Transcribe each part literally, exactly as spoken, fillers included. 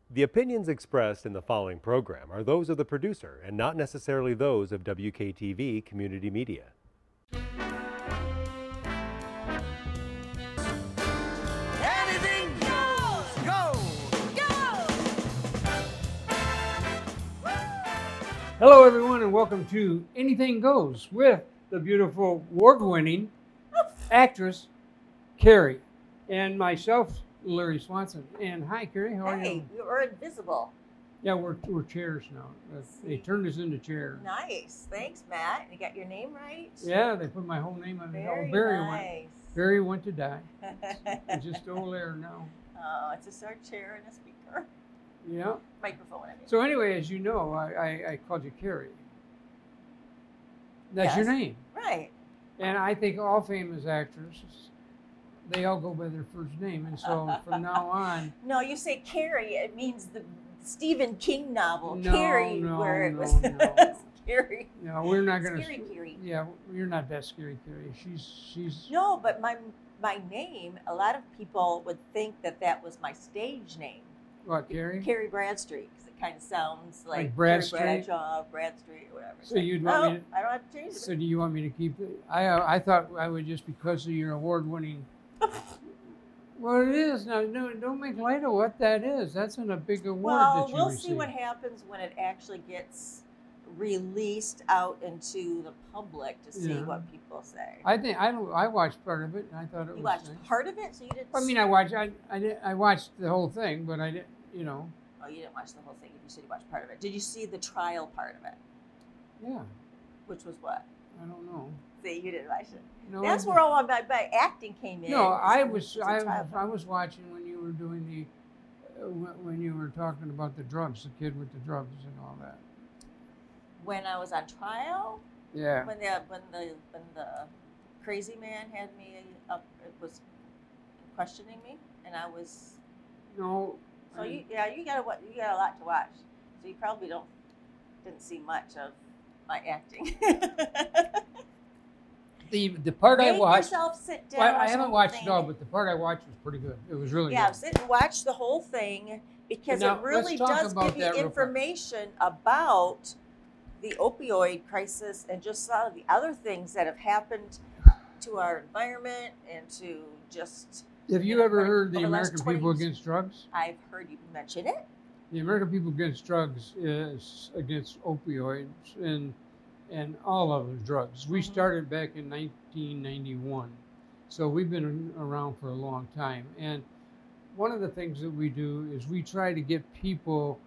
The opinions expressed in the following program are those of the producer and not necessarily those of W K T V Community Media. Anything goes! Go! Go! Hello, everyone, and welcome to Anything Goes with the beautiful, award-winning actress, Carrie, and myself, Larry Swanson. And hi, Carrie, how are Hey, you? you're invisible. Yeah, we're, we're chairs now. They turned us into chairs. Nice. Thanks, Matt. You got your name right? Yeah, they put my whole name on it. Oh, Very Barry went. nice. Barry went to die. It's just over there now. Oh, it's just our chair and a speaker. Yeah. Microphone, I mean. So anyway, as you know, I, I, I called you Carrie. That's your Yes. name. Right. And I think all famous actors, they all go by their first name. And so from now on, No, you say Carrie, it means the Stephen King novel, No, Carrie, no, where it no, was no. Carrie. no, we're not going to. Scary Carrie. Yeah, you're not that scary, Carrie. She's she's. No, but my my name, a lot of people would think that that was my stage name, What, Carrie? Carrie Bradstreet, because it kind of sounds like, Like Carrie Bradstreet? Bradshaw, Bradstreet, or whatever. So you'd want no, me to- I don't have to change it. So do you want me to keep it? I uh, I thought I would just because of your award-winning. Well, it is now. No, don't make light of what that is. That's in a big award Well, that you we'll received. see what happens when it actually gets released out into the public to see Yeah. what people say. I think I don't. I watched part of it and I thought it You was. watched nice. part of it, so you didn't. I mean, I watched. I I, did, I watched the whole thing, but I didn't. You know. oh, you didn't watch the whole thing. You said you watched part of it. Did you see the trial part of it? Yeah. Which was what? I don't know. See, you didn't watch it. No, That's I, where all my, my acting came in. No, is I when was it's a I, trial I part. was watching when you were doing the uh, when when you were talking about the drugs, the kid with the drugs and all that. When I was on trial, Yeah. when the when the when the crazy man had me up, it was questioning me, and I was. No. So I- you, yeah, you got a, you got a lot to watch. So you probably don't didn't see much of my acting. the the part I Make watched. yourself sit down. Well, I watch haven't the watched whole it all, thing. but the part I watched was pretty good. It was really Yeah, good. sit and watch the whole thing because Now, it really let's talk does about give you that real quick. information about the opioid crisis and just some of the other things that have happened to our environment and to just. Have you know, ever over- heard the over the last American twenty People years. Against Drugs? I've heard you mention it. The American People Against Drugs is against opioids and and all other drugs. We Mhm. started back in nineteen ninety-one, so we've been around for a long time. And one of the things that we do is we try to get people.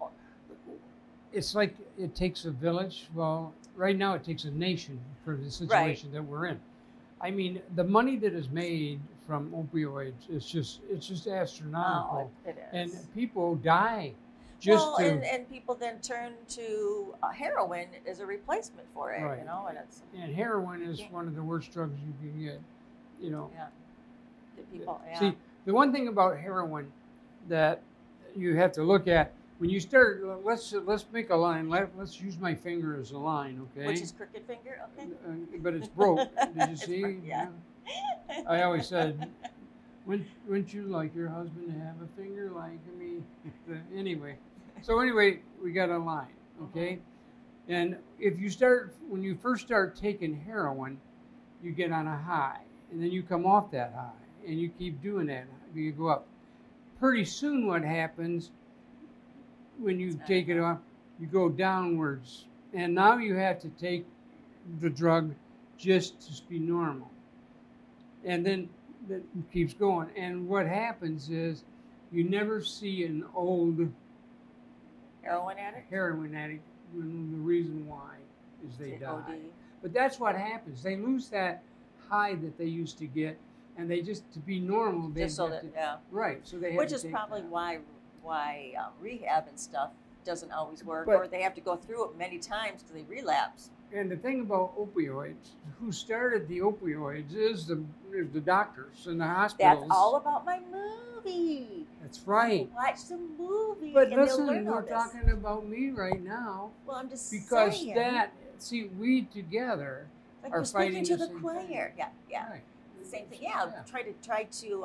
It's like it takes a village. Well, right now it takes a nation for the situation that we're in. I mean, the money that is made from opioids is just it's just astronomical. Oh, it And is. people die just well, to and, and people then turn to uh, heroin as a replacement for it, Right. you know, and it's and heroin is Yeah. one of the worst drugs you can get. You know. yeah, the people. Yeah. See, the one thing about heroin that you have to look at when you start. Let's let's make a line. Let, let's use my finger as a line, okay? Which is crooked finger, okay? Uh, but it's broke. Did you It's see? broke, yeah. I always said, wouldn't, wouldn't you like your husband to have a finger like me? Anyway, so anyway, we got a line, okay? And if you start, when you first start taking heroin, you get on a high, and then you come off that high, and you keep doing that. You go up. Pretty soon, what happens when you It's not take it enough. off, you go downwards, and now you have to take the drug just to be normal. And then it keeps going. And what happens is you never see an old Heroin addict? heroin addict when the reason why is they Is it die. O D? But that's what happens. They lose that high that they used to get, and they just, to be normal, they Just so have that, to, yeah. right, so they have Which to is take probably that. why why um, rehab and stuff doesn't always work, But- or they have to go through it many times because they relapse. And the thing about opioids, who started the opioids is the, is the doctors and the hospitals. That's all about my movie. That's right. Watch the movie. But and they'll listen, learn all we're this. talking about me right now Well, I'm just because saying. that, see, we together like are you're speaking fighting to the the same choir. thing. Yeah, yeah. Right. Same thing. Yeah, try to try to um,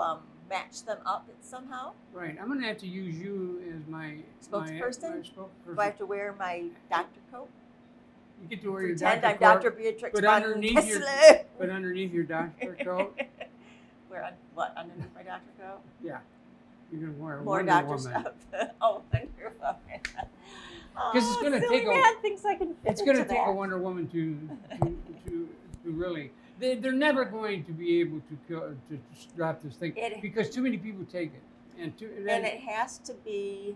match them up somehow. Right. I'm gonna have to use you as my Spokesperson? My, my Do spokesperson. I have to wear my doctor coat? You get to wear your Pretend doctor I'm coat, Doctor Beatrix but von underneath your- Kessler. but underneath your doctor coat, Wear un- what underneath my doctor coat? yeah, you can wear More Wonder doctor Woman. stuff. Oh, Wonder Woman. 'Cause it's Oh, gonna silly take a- man thinks I can fit It's going to into take a that. Wonder Woman to to to, to really. They, they're never going to be able to kill, to, to stop this thing It- because too many people take it, and too. And And it has to be.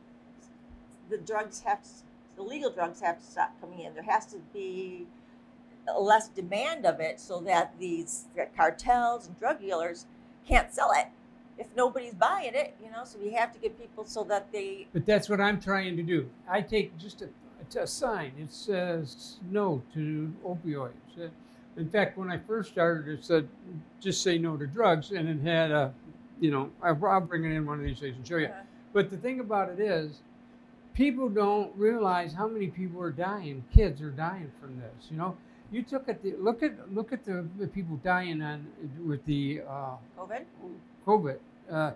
The drugs have to. The legal drugs have to stop coming in. There has to be less demand of it so that these cartels and drug dealers can't sell it if nobody's buying it, you know. So we have to get people so that they. But that's what I'm trying to do. I take just a, a sign. It says no to opioids. Uh, In fact, when I first started, it said just say no to drugs, and it had a, you know, I'll I'll bring it in one of these days and show you. Uh, But the thing about it is, people don't realize how many people are dying. Kids are dying from this. You know, you took at the look at look at the, the people dying on with the uh, COVID. COVID, uh,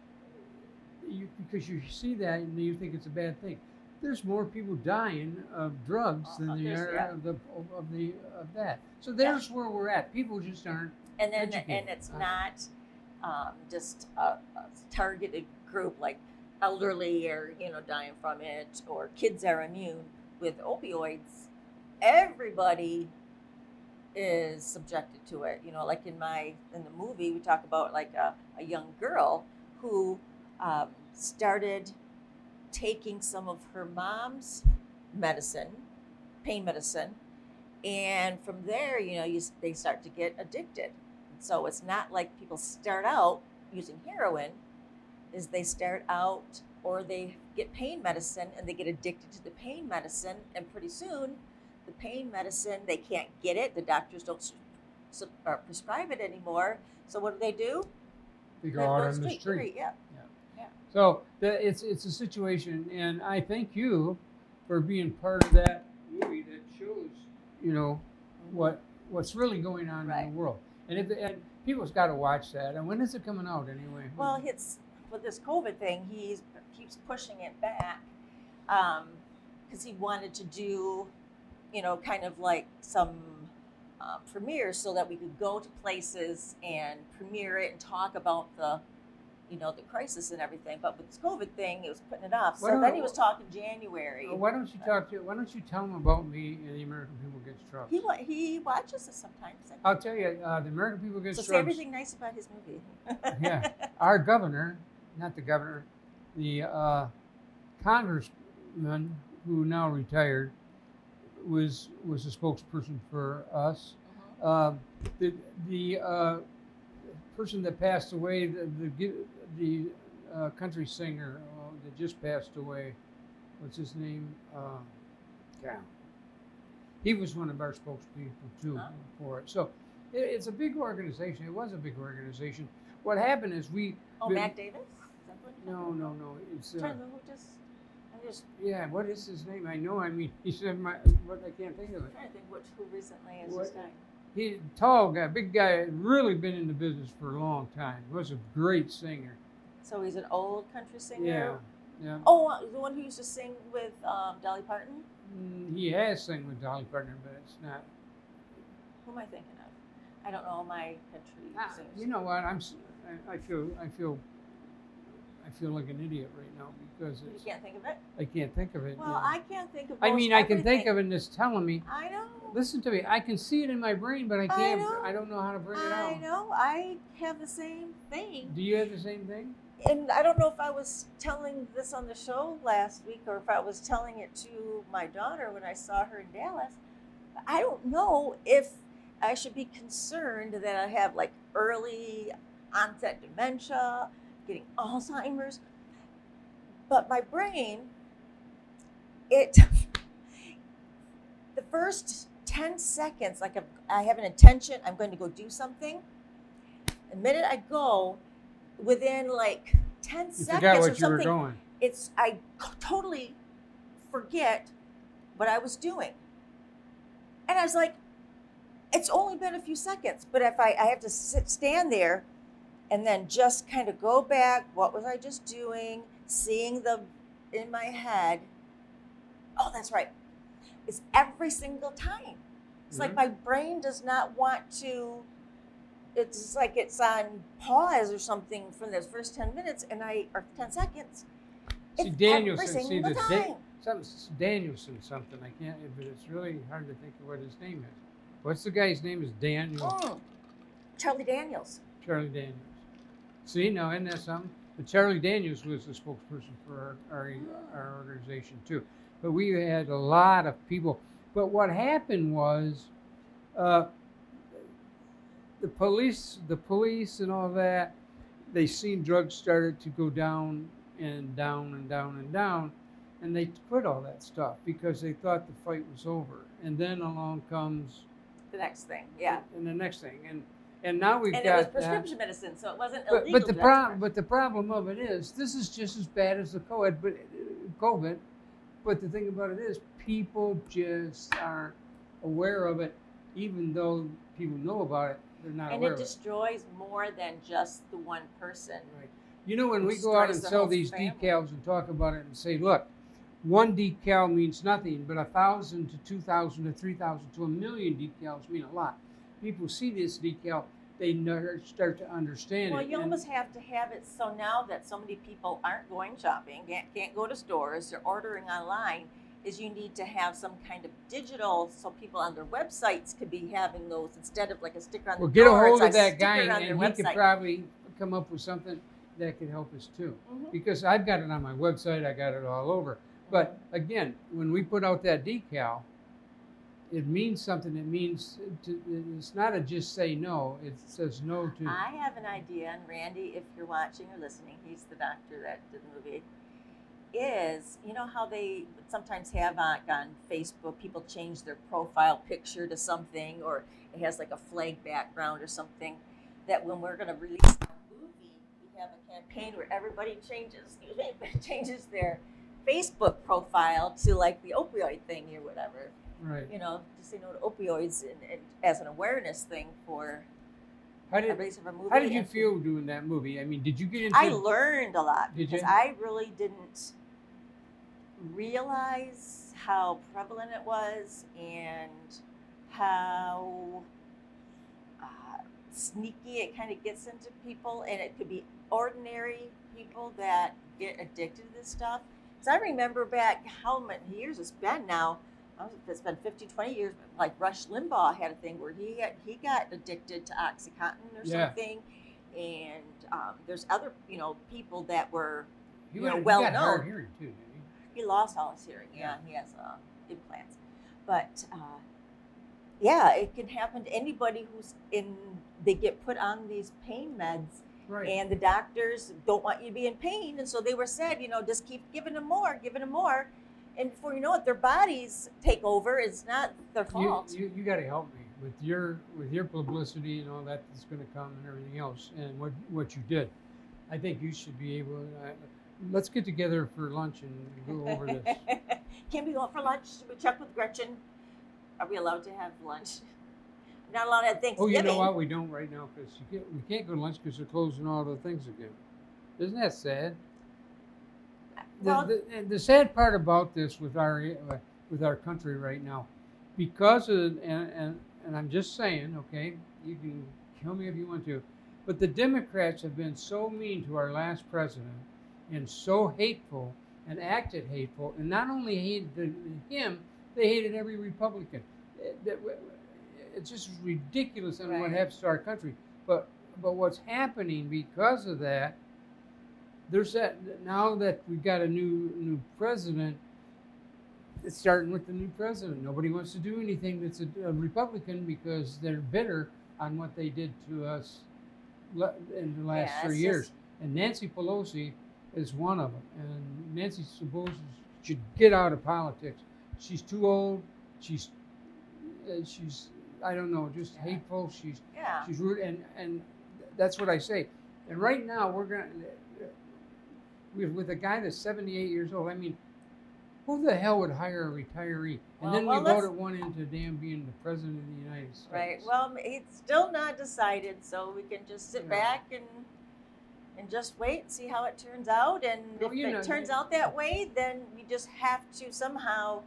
you, because you see that and you think it's a bad thing. There's more people dying of drugs Uh, than uh, there there's- are yeah. of the of, of the of that. So there's where we're at. People just aren't. And then Educate. and it's Uh, not um, just a, a targeted group like elderly or you know dying from it or kids are immune. With opioids, everybody is subjected to it. You know, like in my in the movie, we talk about like a, a young girl who um, started taking some of her mom's medicine, pain medicine, and from there, you know, you, they start to get addicted. So it's not like people start out using heroin, is they start out or they get pain medicine and they get addicted to the pain medicine, and pretty soon the pain medicine, they can't get it. The doctors don't su- su- uh, prescribe it anymore. So what do they do? They They go go out to on the street. Yeah. So the, it's it's a situation, and I thank you for being part of that movie that shows, you know, what what's really going on in Right. the world. And if and people's got to watch that. And when is it coming out anyway? Well, it's with this COVID thing, he keeps pushing it back because he wanted to do, you know, kind of like some uh, premieres so that we could go to places and premiere it and talk about the, you know, the crisis and everything. But with this COVID thing, it was putting it off. Why So don't- then he was talking January. Uh, why don't you talk to? Why don't you tell them about me and the American People Gets Drugs? He wa- he watches us sometimes. I'll tell you, uh, the American People Gets So say Drugs. everything nice about his movie. Yeah. Our governor, not the governor, the uh, congressman who now retired, was was a spokesperson for us. Mhm. Um, the the uh, person that passed away, the the, the uh, country singer uh, that just passed away, what's his name? Uh, yeah. He was one of our spokespeople too Oh. for it. So it, it's a big organization. It was a big organization. What happened is we. Oh, we- Matt Davis? Is that what you're No, talking no, about? no. It's I'm uh, trying to know who just. I'm just yeah. What is his name? I know. I mean, he said my. What I can't think of it. trying to think which who recently has What- just died. He tall guy, big guy, really been in the business for a long time. Was a great singer. So he's an old country singer. Yeah, yeah. Oh, uh, the one who used to sing with um, Dolly Parton. Mm, He has sang with Dolly Parton, but it's not. Who am I thinking of? I don't know my country Ah, singers. you know what? I'm. s- I, I feel. I feel. I feel like an idiot right now because You it's. can't think of it. I can't think of it. Well, yeah. I can't think of. I most mean, I can think everything. of it, and it's telling me. I know. Listen to me. I can see it in my brain, but I I can't. know. I don't know how to bring it I out. know. I have the same thing. Do you have the same thing? And I don't know if I was telling this on the show last week or if I was telling it to my daughter when I saw her in Dallas. I don't know if I should be concerned that I have like early onset dementia, getting Alzheimer's. But my brain, it, the first ten seconds, like I have an intention, I'm going to go do something. The minute I go, within like ten You seconds forgot or what you were something, going. it's I totally forget what I was doing. And I was like, it's only been a few seconds, but if I, I have to sit, stand there and then just kind of go back. What was I just doing? Seeing the in my head. Oh, that's right. It's every single time. It's like Mhm. my brain does not want to. It's like it's on pause or something for those first ten minutes, and I or ten seconds. See, It's Danielson, every see, single the time. Da- something, Danielson something, I can't, but it's really hard to think of what his name is. What's the guy's name? Is Daniel, Mm. Charlie Daniels. Charlie Daniels. See, now, isn't that something? But Charlie Daniels was the spokesperson for our, our, our organization, too. But we had a lot of people. But what happened was, uh, the police, the police and all that, they seen drugs started to go down and down and down and down, and they quit all that stuff because they thought the fight was over. And then along comes The next thing, yeah. and the next thing, and and now we've And got it was that. prescription medicine, so it wasn't But, illegal. but the drugs. problem, but the problem of it is, this is just as bad as the COVID. But COVID, but the thing about it is, people just aren't aware of it, even though people know about it. They're not and aware it of it. destroys more than just the one person. Right. You know, when It we go out and destroys the sell whole these family. decals and talk about it and say, look, one decal means nothing, but a thousand to two thousand to three thousand to a million decals mean a lot. People see this decal, they never start to understand Well, it. you and- almost have to have it so now that so many people aren't going shopping, can't, can't go to stores, they're ordering online, is you need to have some kind of digital so people on their websites could be having those instead of like a sticker on Well, the get a door. hold it's of that guy, sticker on and their he could website. probably come up with something that could help us too. Mhm. Because I've got it on my website, I got it all over. But again, when we put out that decal, it means something. It means to, it's not a just say no. It says no to. I have an idea, and Randy, if you're watching or listening, he's the doctor that did the movie. Is you know how they sometimes have on, on Facebook, people change their profile picture to something, or it has like a flag background or something. That when we're going to release our movie, we have a campaign where everybody changes, excuse me, changes their Facebook profile to like the opioid thing or whatever. Right. You know, to say no to opioids and, and as an awareness thing for How the did release of a movie. How did you and- feel doing that movie? I mean, did you get into? I learned a lot Did because you? I really didn't realize how prevalent it was and how uh, sneaky it kind of gets into people, and it could be ordinary people that get addicted to this stuff. So I remember back how many years it's been now. I don't know if it's been fifteen, twenty years, but like Rush Limbaugh had a thing where he had, he got addicted to OxyContin or Yeah. something. And um, there's other, you know, people that were, He, you know, went, well he got hard known. hearing too, didn't he? He lost all his hearing. Yeah, he has uh, implants. But uh, yeah, it can happen to anybody who's in, they get put on these pain meds. Right. And the doctors don't want you to be in pain. And so they were said, you know, just keep giving them more, giving them more. And before you know it, their bodies take over. It's not their you fault. you, you got to help me with your with your publicity and all that that's going to come and everything else and what what you did. I think you should be able. Uh, let's get together for lunch and go over this. Can we go out for lunch? Should we check with Gretchen? Are we allowed to have lunch? Not allowed to have Oh, Thanksgiving. you know what? We don't right now because you can't, we can't go to lunch because they're closing all the things again. Isn't that sad? The, Well, the, and the sad part about this with our uh, with our country right now, because of and, and and I'm just saying, okay, you can kill me if you want to, but the Democrats have been so mean to our last president and so hateful and acted hateful, and not only hated the, him, they hated every Republican. It- that- It's just ridiculous and what Right. happens to our country. But but what's happening because of that? There's that now that we've got a new new president. It's starting with the new president. Nobody wants to do anything that's a, a Republican because they're bitter on what they did to us le- in the last Yeah, three it's years. just- And Nancy Pelosi is one of them. And Nancy Pelosi should get out of politics. She's too old. She's uh, she's I don't know, just Yeah. hateful. She's yeah. she's rude, and and that's what I say. And right now we're gonna with with a guy that's seventy-eight years old. I mean, who the hell would hire a retiree? And Well, then well, we let's- voted one into damn being the president of the United States. Right. Well, it's still not decided, so we can just sit Yeah. back and and just wait and see how it turns out. And Well, if you it know, turns you- out that way, then we just have to somehow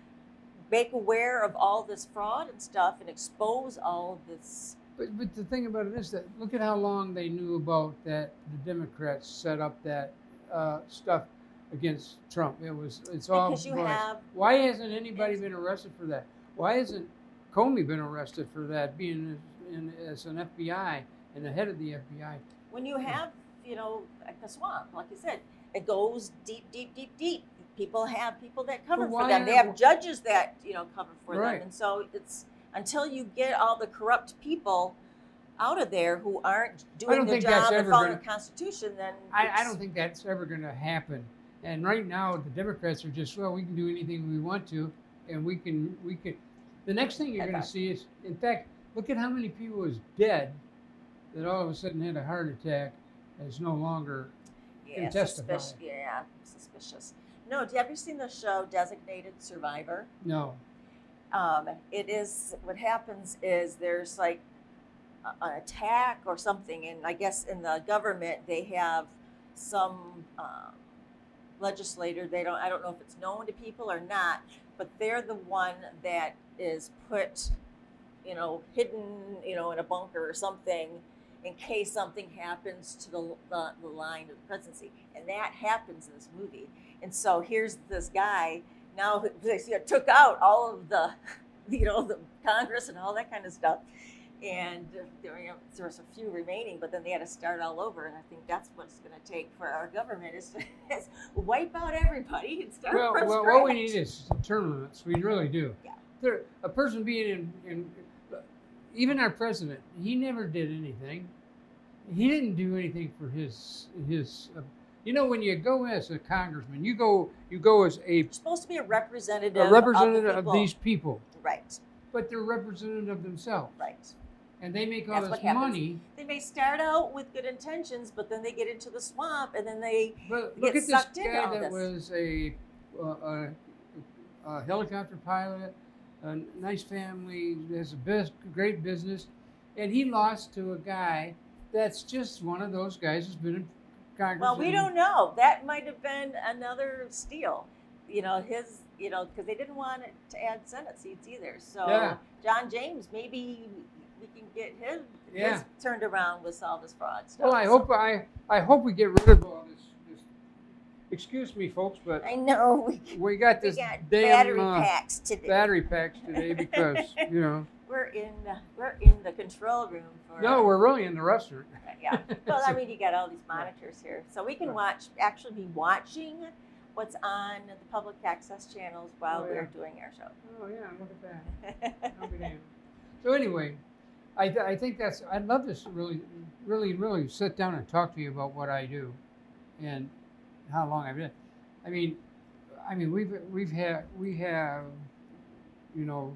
make aware of all this fraud and stuff and expose all of this. But, but the thing about it is that look at how long they knew about that the Democrats set up that uh, stuff against Trump. It was it's all Because you biased. have- Why hasn't anybody been arrested for that? Why hasn't Comey been arrested for that, being in, as an F B I and the head of the F B I? When you have, you know, like the swamp, like you said, it goes deep, deep, deep, deep. People have people that cover But for why them. They are- have judges that, you know, cover for Right. them. And so it's until you get all the corrupt people out of there who aren't doing don't their think that's job and ever following gonna- the Constitution, then I, I it's- don't think that's ever going to happen. And right now, the Democrats are just, well, we can do anything we want to, and we can, we can. The next thing you're I going to thought- see is, in fact, look at how many people is dead that all of a sudden had a heart attack and is no longer. yeah, can testify. suspicious. Yeah, suspicious. No, have you ever seen the show Designated Survivor? No. Um, it is what happens is there's like a- an attack or something, and I guess in the government they have some um, legislator. They don't. I don't know if it's known to people or not, but they're the one that is put, you know, hidden, you know, in a bunker or something, in case something happens to the the, the line of the presidency, and that happens in this movie. And so here's this guy now who they took out all of the, you know, the Congress and all that kind of stuff. And uh, there, you know, there was a few remaining, but then they had to start all over. And I think that's what it's going to take for our government is to is wipe out everybody and start Well, from well, scratch. what we need is term limits. We really do. Yeah. There, a person being in, in, even our president, he never did anything. He didn't do anything for his his. Uh, you know, when you go as a congressman, you go you go as a, You're supposed to be a representative, a representative of, the of people. these people, Right, but they're representative of themselves, right. and they make all That's what this happens. money. They may start out with good intentions, but then they get into the swamp, and then they But get look at this sucked into guy all that this. was a, uh, a, a helicopter pilot, a nice family, has a best, great business, and he lost to a guy that's just one of those guys who's been in Congress. Well, we and- don't know. That might have been another steal. You know, his, you know, because they didn't want it to add Senate seats either. So Yeah. John James, maybe we can get his, Yeah. his turned around with all this fraud stuff. Well, I So- hope I I hope we get rid of all this. this excuse me, folks, but I know we, we got we this got damn battery uh, packs today. battery packs today because you know. We're in uh, we're in the control room for. No, we're really in the restaurant. Yeah. Well, I mean, you got all these monitors here, so we can Right. watch, actually be watching what's on the public access channels while Oh, yeah. we're doing our show. Oh yeah, look at that. I'll be damned. So anyway, I, th- I think that's, I'd love to s- really, really, really sit down and talk to you about what I do and how long I've been. I mean, I mean, we've, we've had, we have, you know,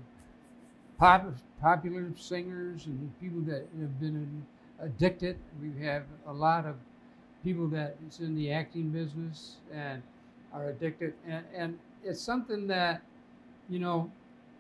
pop, popular singers and people that have been addicted. We have a lot of people that is in the acting business and are addicted. And, and it's something that, you know,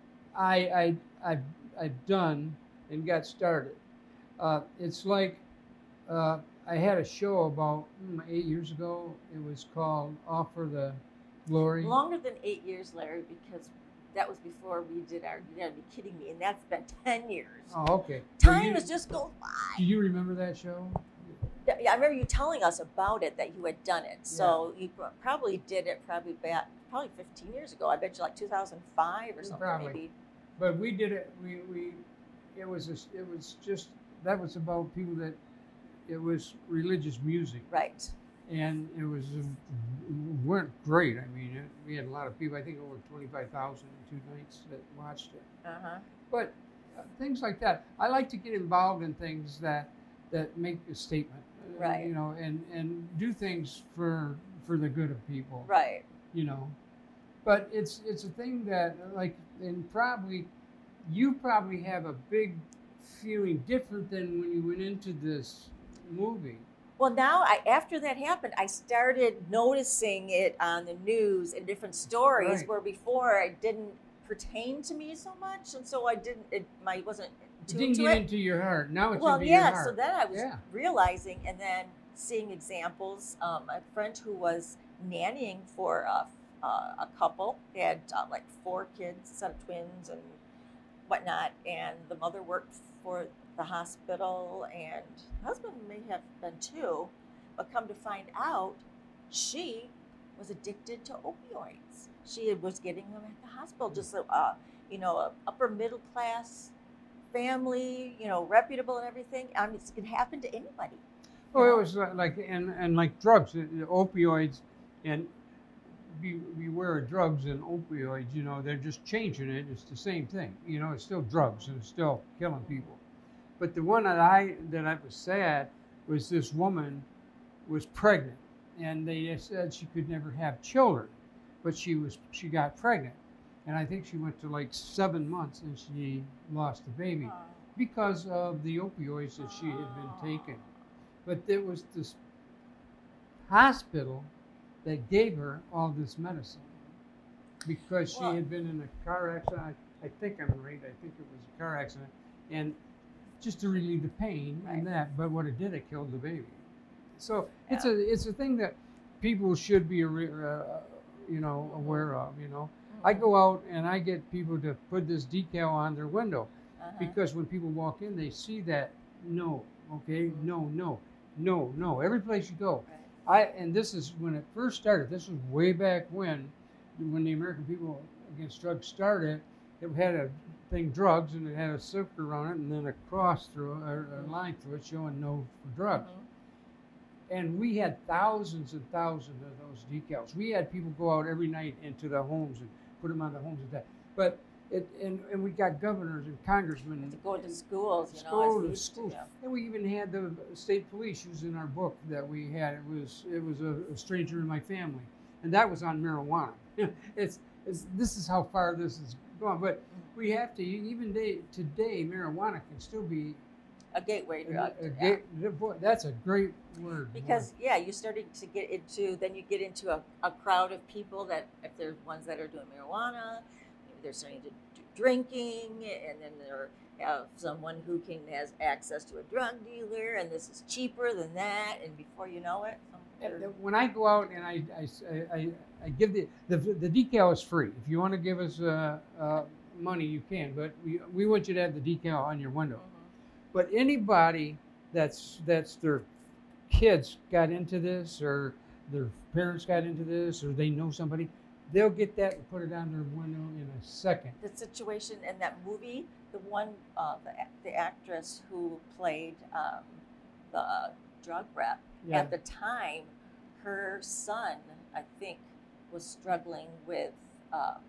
I, I, I've, I've done and got started. Uh, it's like uh, I had a show about mm, eight years ago. It was called All for the Glory. Longer than eight years, Larry, because that was before we did our. You gotta be kidding me, and that's been ten years. Oh, okay. So Time you- has just gone Do by. you remember that show? Yeah, I remember you telling us about it, that you had done it. So you pro- probably did it probably back probably fifteen years ago. I bet you like two thousand five or something Probably. maybe. But we did it. We, we it was a, it was just that was about people that it was religious music. Right. And it was uh, weren't great. I mean, it, we had a lot of people. I think over twenty-five thousand in two nights that watched it. Uh huh. But uh, things like that, I like to get involved in things that that make a statement, uh, Right. You know, and and do things for for the good of people, Right. you know. But it's it's a thing that like and probably you probably have a big feeling different than when you went into this movie. Well, now I, after that happened, I started noticing it on the news and different stories Right. where before it didn't pertain to me so much, and so I didn't. It my wasn't It tuned didn't to get it. into your heart. Now it's Well, into yeah. your heart. So then I was Yeah. realizing, and then seeing examples. Um, a friend who was nannying for a, uh, a couple, they had uh, like four kids, a set of twins and whatnot, and the mother worked for the hospital, and the husband may have been too, but come to find out, she was addicted to opioids. She was getting them at the hospital, just a, uh, you know, a upper middle class family, you know, reputable and everything. I mean, it can happen to anybody. Oh, you know? it was uh, like and and like drugs, uh, opioids, and be, beware of drugs and opioids. You know, they're just changing it. It's the same thing. You know, it's still drugs and it's still killing people. But the one that I that I was sad was this woman was pregnant, and they said she could never have children, but she was she got pregnant, and I think she went to like seven months and she lost the baby Oh. because of the opioids that she had been taking. But there was this hospital that gave her all this medicine because she Well- had been in a car accident. I, I think I'm right. I think it was a car accident, and just to relieve the pain Right. and that. But what it did, it killed the baby. So it's Yeah. a it's a thing that people should be uh, you know aware of. You know, I go out and I get people to put this decal on their window Uh-huh. because when people walk in, they see that no, okay, no, no, no, no. Every place you go, Right. I and this is when it first started. This was way back when, when the American People Against Drugs started. It had a thing drugs, and it had a circle around it, and then a cross through it, or a line through it showing no for drugs. Mhm. And we had thousands and thousands of those decals. We had people go out every night into the homes and put them on the homes and that. But it and, and we got governors and congressmen To go to schools, you know, School as to we used to schools. do. And we even had the state police using our book that we had. It was it was a, a stranger in my family, and that was on marijuana. it's, it's this is how far this is going. But we have to even day, today, marijuana can still be A gateway a, drug. a yeah. ga- boy, that's a great word. Because yeah, you're starting to get into then you get into a, a crowd of people that if there's ones that are doing marijuana, maybe they're starting to do drinking, and then there have someone who can has access to a drug dealer, and this is cheaper than that, and before you know it, some- And then when I go out and I, I, I, I give the, the the decal is free. If you want to give us uh, uh, money, you can, but we, we want you to have the decal on your window. Mhm. But anybody that's that's their kids got into this, or their parents got into this, or they know somebody, they'll get that and put it on their window in a second. The situation in that movie, the one, uh, the, ac- the actress who played um, the drug rep, Yeah. at the time, her son, I think, was struggling with um,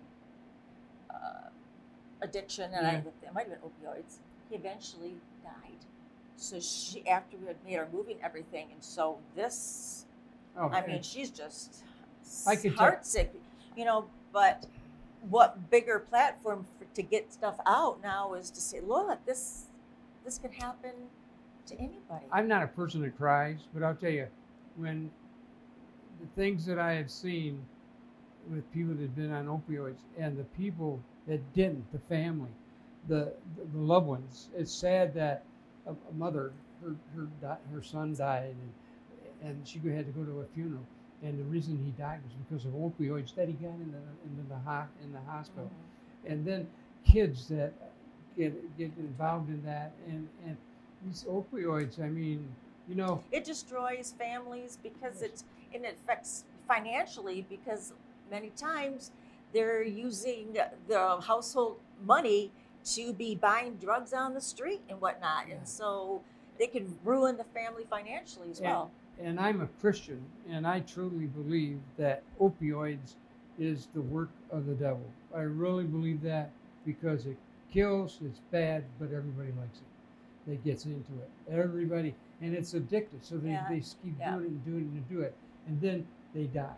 uh, addiction, and I, Yeah. it might have been opioids. He eventually died. So she, after we had made our movie and everything, and so this, Oh, I and mean, she's just I could tell- heartsick, you know. But what bigger platform for, to get stuff out now is to say, look, this this can happen to anybody. I'm not a person that cries, but I'll tell you, when the things that I have seen with people that have been on opioids and the people that didn't, the family, the the, the loved ones, it's sad that a, a mother, her her di- her son died, and and she had to go to a funeral, and the reason he died was because of opioids that he got in the in the ho- in the hospital, Mhm. and then kids that get get involved in that, and and these opioids, I mean, you know, It destroys families because it's and it affects financially because many times they're using the household money to be buying drugs on the street and whatnot, Yeah. and so they can ruin the family financially as well. and I'm a Christian, and I truly believe that opioids is the work of the devil. I really believe that because it kills, it's bad, but everybody likes it. They gets into it. Everybody, and it's addictive, so they, Yeah, they just keep yeah. doing it and doing it and do it, and then they die.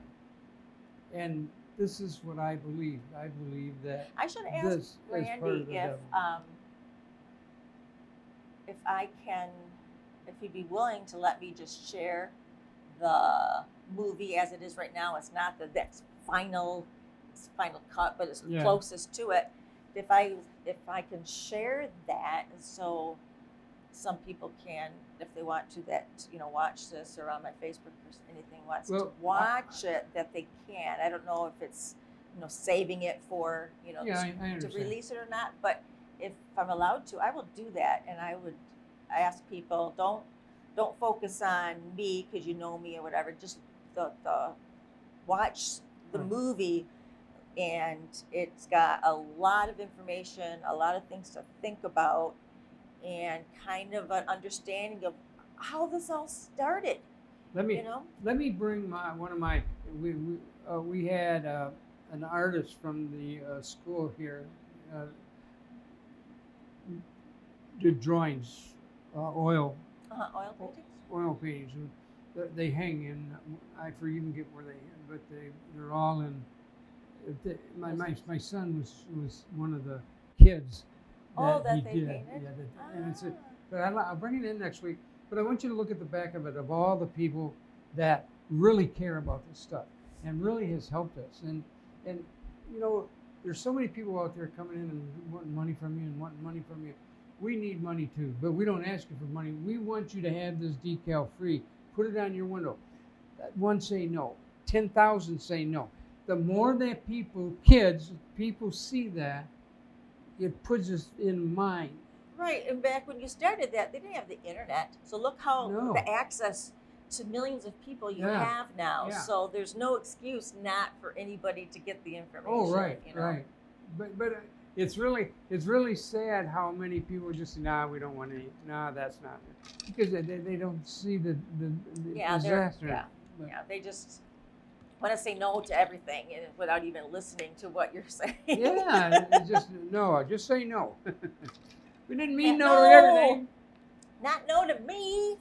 And this is what I believe. I believe that I should ask this is part of Randy the if devil. um, if I can, if he'd be willing to let me just share the movie as it is right now. It's not the that's final, it's final cut, but it's Yeah. closest to it. If I if I can share that, so some people can, if they want to, that you know, watch this or on my Facebook or anything wants Well, to watch it, that they can. I don't know if it's you know saving it for you know Yeah, I- I to understand. release it or not, but if I'm allowed to, I will do that, and I would ask people don't don't focus on me because you know me or whatever. Just the the watch the Right. movie, and it's got a lot of information, a lot of things to think about, and kind of an understanding of how this all started. Let me You know, let me bring my one of my we we, uh, we had uh, an artist from the uh, school here uh, did drawings, uh, oil uh, oil paintings. oil paintings. and th- They hang in. I forget even get where they, but they they're all in. they- My my my son was was one of the kids. Oh, that he they did. painted? Yeah, that, and it's a, Ah. but I'll, I'll bring it in next week. But I want you to look at the back of it of all the people that really care about this stuff and really has helped us. And and you know, there's so many people out there coming in and wanting money from you and wanting money from you. We need money too, but we don't ask you for money. We want you to have this decal free. Put it on your window. One say no. Ten thousand say no. The more that people, kids, people see that, it puts us in mind. Right, and back when you started that, they didn't have the internet. So look how No. the access to millions of people you Yeah. have now. Yeah. So there's no excuse not for anybody to get the information. Oh, right, you know? right. But but uh, it's really it's really sad how many people just say, nah, we don't want any. Nah, that's not it. Because they, they they don't see the the, the Yeah, they're, disaster. yeah, But- yeah. They just want to say no to everything and without even listening to what you're saying. Yeah, it's just no. Just say no. We didn't mean no, No. to everything. Not no to me.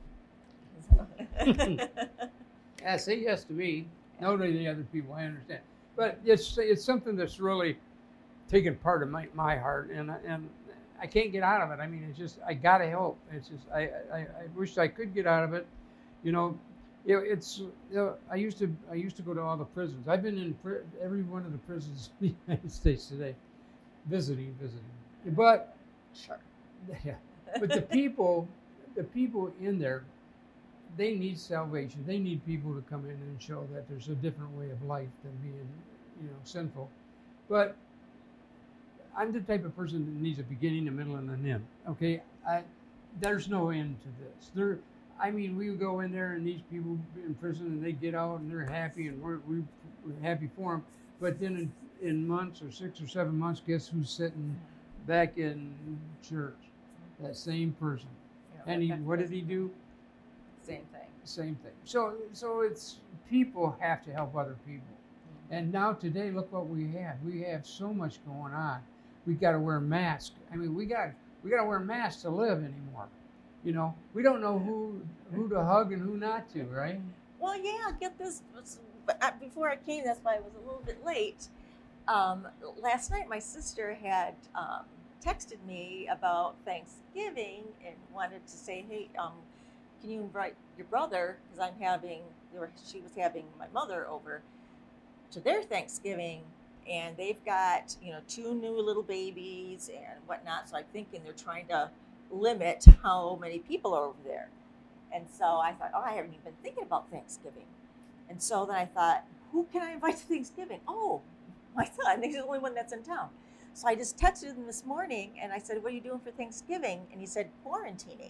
Yeah, say yes to me, no to the other people. I understand, but it's it's something that's really taken part of my, my heart, and I- and I can't get out of it. I mean, it's just I gotta help. It's just I I, I wish I could get out of it. You know, you know it's you know, I used to I used to go to all the prisons. I've been in pri- every one of the prisons in the United States today, visiting, visiting. But Sure. yeah, but the people, the people in there, they need salvation. They need people to come in and show that there's a different way of life than being, you know, sinful. But I'm the type of person that needs a beginning, a middle, and an end. Okay, I, there's no end to this. There, I mean, we go in there and these people in prison and they get out and they're happy and we're, we- we're happy for them. But then in, in months or six or seven months, guess who's sitting back in church? That same person. You know, And he, that- what did he do? Same thing. Same thing. So, so it's people have to help other people. And now today, look what we have. We have so much going on. We got to wear masks. I mean, we got we got to wear masks to live anymore. You know, we don't know who who to hug and who not to, right? Well, yeah, get this. But uh, before I came, that's why I was a little bit late. Um, last night, my sister had um, texted me about Thanksgiving and wanted to say, "Hey, um, can you invite your brother? Because I'm having, they were, she was having my mother over to their Thanksgiving, and they've got you know two new little babies and whatnot. So I'm thinking they're trying to limit how many people are over there." And so I thought, oh, I haven't even been thinking about Thanksgiving. And so then I thought, who can I invite to Thanksgiving? Oh, my son. He's the only one that's in town. So I just texted him this morning and I said, what are you doing for Thanksgiving? And he said, quarantining.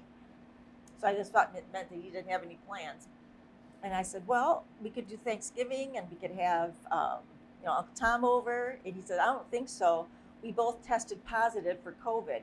So I just thought it meant that he didn't have any plans. And I said, well, we could do Thanksgiving and we could have um, you know, Uncle Tom over. And he said, I don't think so. We both tested positive for COVID.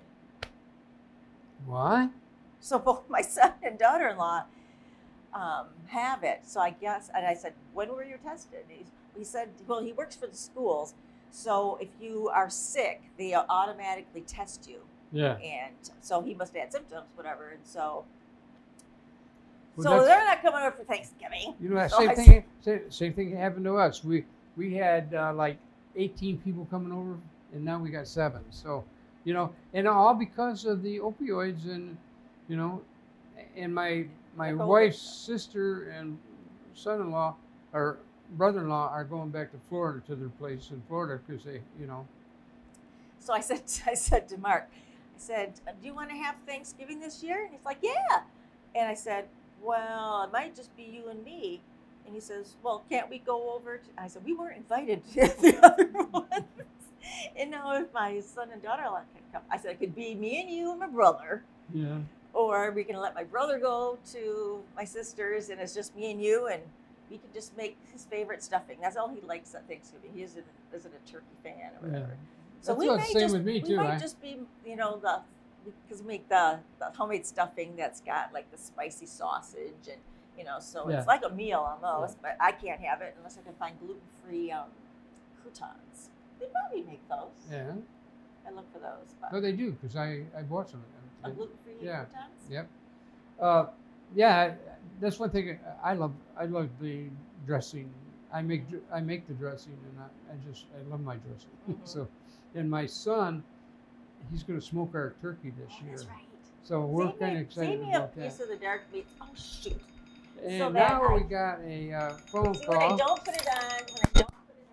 What? So both my son and daughter-in-law um, have it. So I guess, and I said, when were you tested? He, he said, well, he works for the schools. So if you are sick, they automatically test you. Yeah. And so he must have had symptoms, whatever. And so, Well, so that's- they're not coming over for Thanksgiving. You know, that So same I thing. Same, same thing happened to us. We we had uh, like eighteen people coming over, and now we got seven. So, you know, and all because of the opioids, and you know, and my my The COVID wife's stuff. sister and son-in-law or brother-in-law are going back to Florida to their place in Florida because they, you know, So I said, I said to Mark, I said, "Do you want to have Thanksgiving this year?" And he's like, "Yeah." And I said, "Well, it might just be you and me." And he says, "Well, can't we go over to," I said, "We weren't invited to the other ones." And now if my son and daughter-in-law can come, I said, it could be me and you and my brother. Yeah. Or we can let my brother go to my sister's and it's just me and you, and we can just make his favorite stuffing. That's all he likes at Thanksgiving. He isn't, isn't a turkey fan or whatever. Yeah. So That's we about may the same just, with me, we too. might I- just be, you know, the because we make the, the homemade stuffing that's got like the spicy sausage and, you know, so Yeah. it's like a meal almost, but I can't have it unless I can find gluten-free um, croutons. They probably make those. Yeah. I look for those. But No, they do, because I, I bought some of a them. gluten-free Yeah. croutons? Yep. Uh, yeah, I- that's one thing I love. I love the dressing. I make dr- I make the dressing, and I, I just I love my dressing. Mhm. So, and my son, he's going to smoke our turkey this Oh, year. that's right. So we're Save kind me- of excited save me a about that. piece of the dark meat. Oh shoot! And so that now I- we got a uh, phone See, when I call. don't put it on, when I don't put it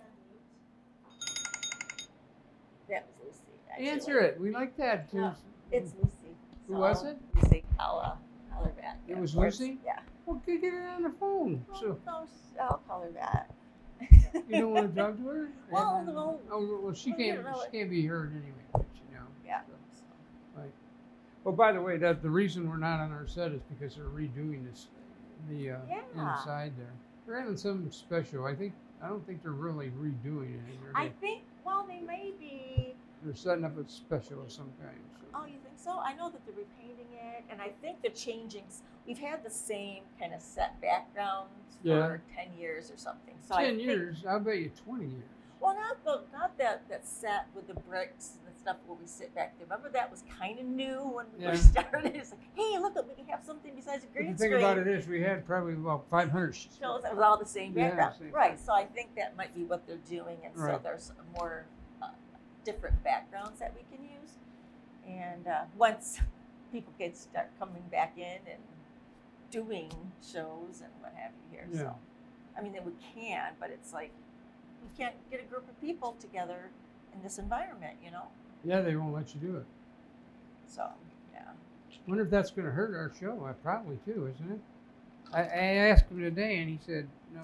on mute. That was Lucy. Actually. Answer it. We like that too. No, It's Lucy. Who So was it? Lucy. I'll uh, call her back. It Yeah, was of course. Lucy? Yeah. Well, get get her on the phone. So Oh, no, I'll call her back. you don't want to talk to her? Well, And- no. Oh, well, she Well, you can't. know She it. can't be heard anyway. You know. Yeah. So, right. Well, by the way, that the reason we're not on our set is because they're redoing this, the uh, Yeah. inside there. They're having something special. I think. I don't think they're really redoing anything. They're, I think. Well, they may be. they're setting up a special of some kind. So. Oh, you think so? I know that they're repainting it, and I think they're changing. s- We've had the same kind of set backgrounds for Yeah. ten years or something. So I Ten think- years. I'll bet you twenty years. Well, not the not that that set with the bricks and the stuff where we sit back there. Remember that was kind of new when we Yeah. first started. It's like, hey, look, we can have something besides a But green the thing screen. about it is, we had probably about five hundred. Shows that was all the same Yeah, background, same right? So I think that might be what they're doing, and so Right. there's more uh, different backgrounds that we can use. And uh, once people can start coming back in and doing shows and what have you here, Yeah. so I mean, then we can, but it's like we can't get a group of people together in this environment, you know. Yeah, they won't let you do it. So yeah, Wonder if that's going to hurt our show. Uh, probably too, isn't it? I, I asked him today, and he said, "No,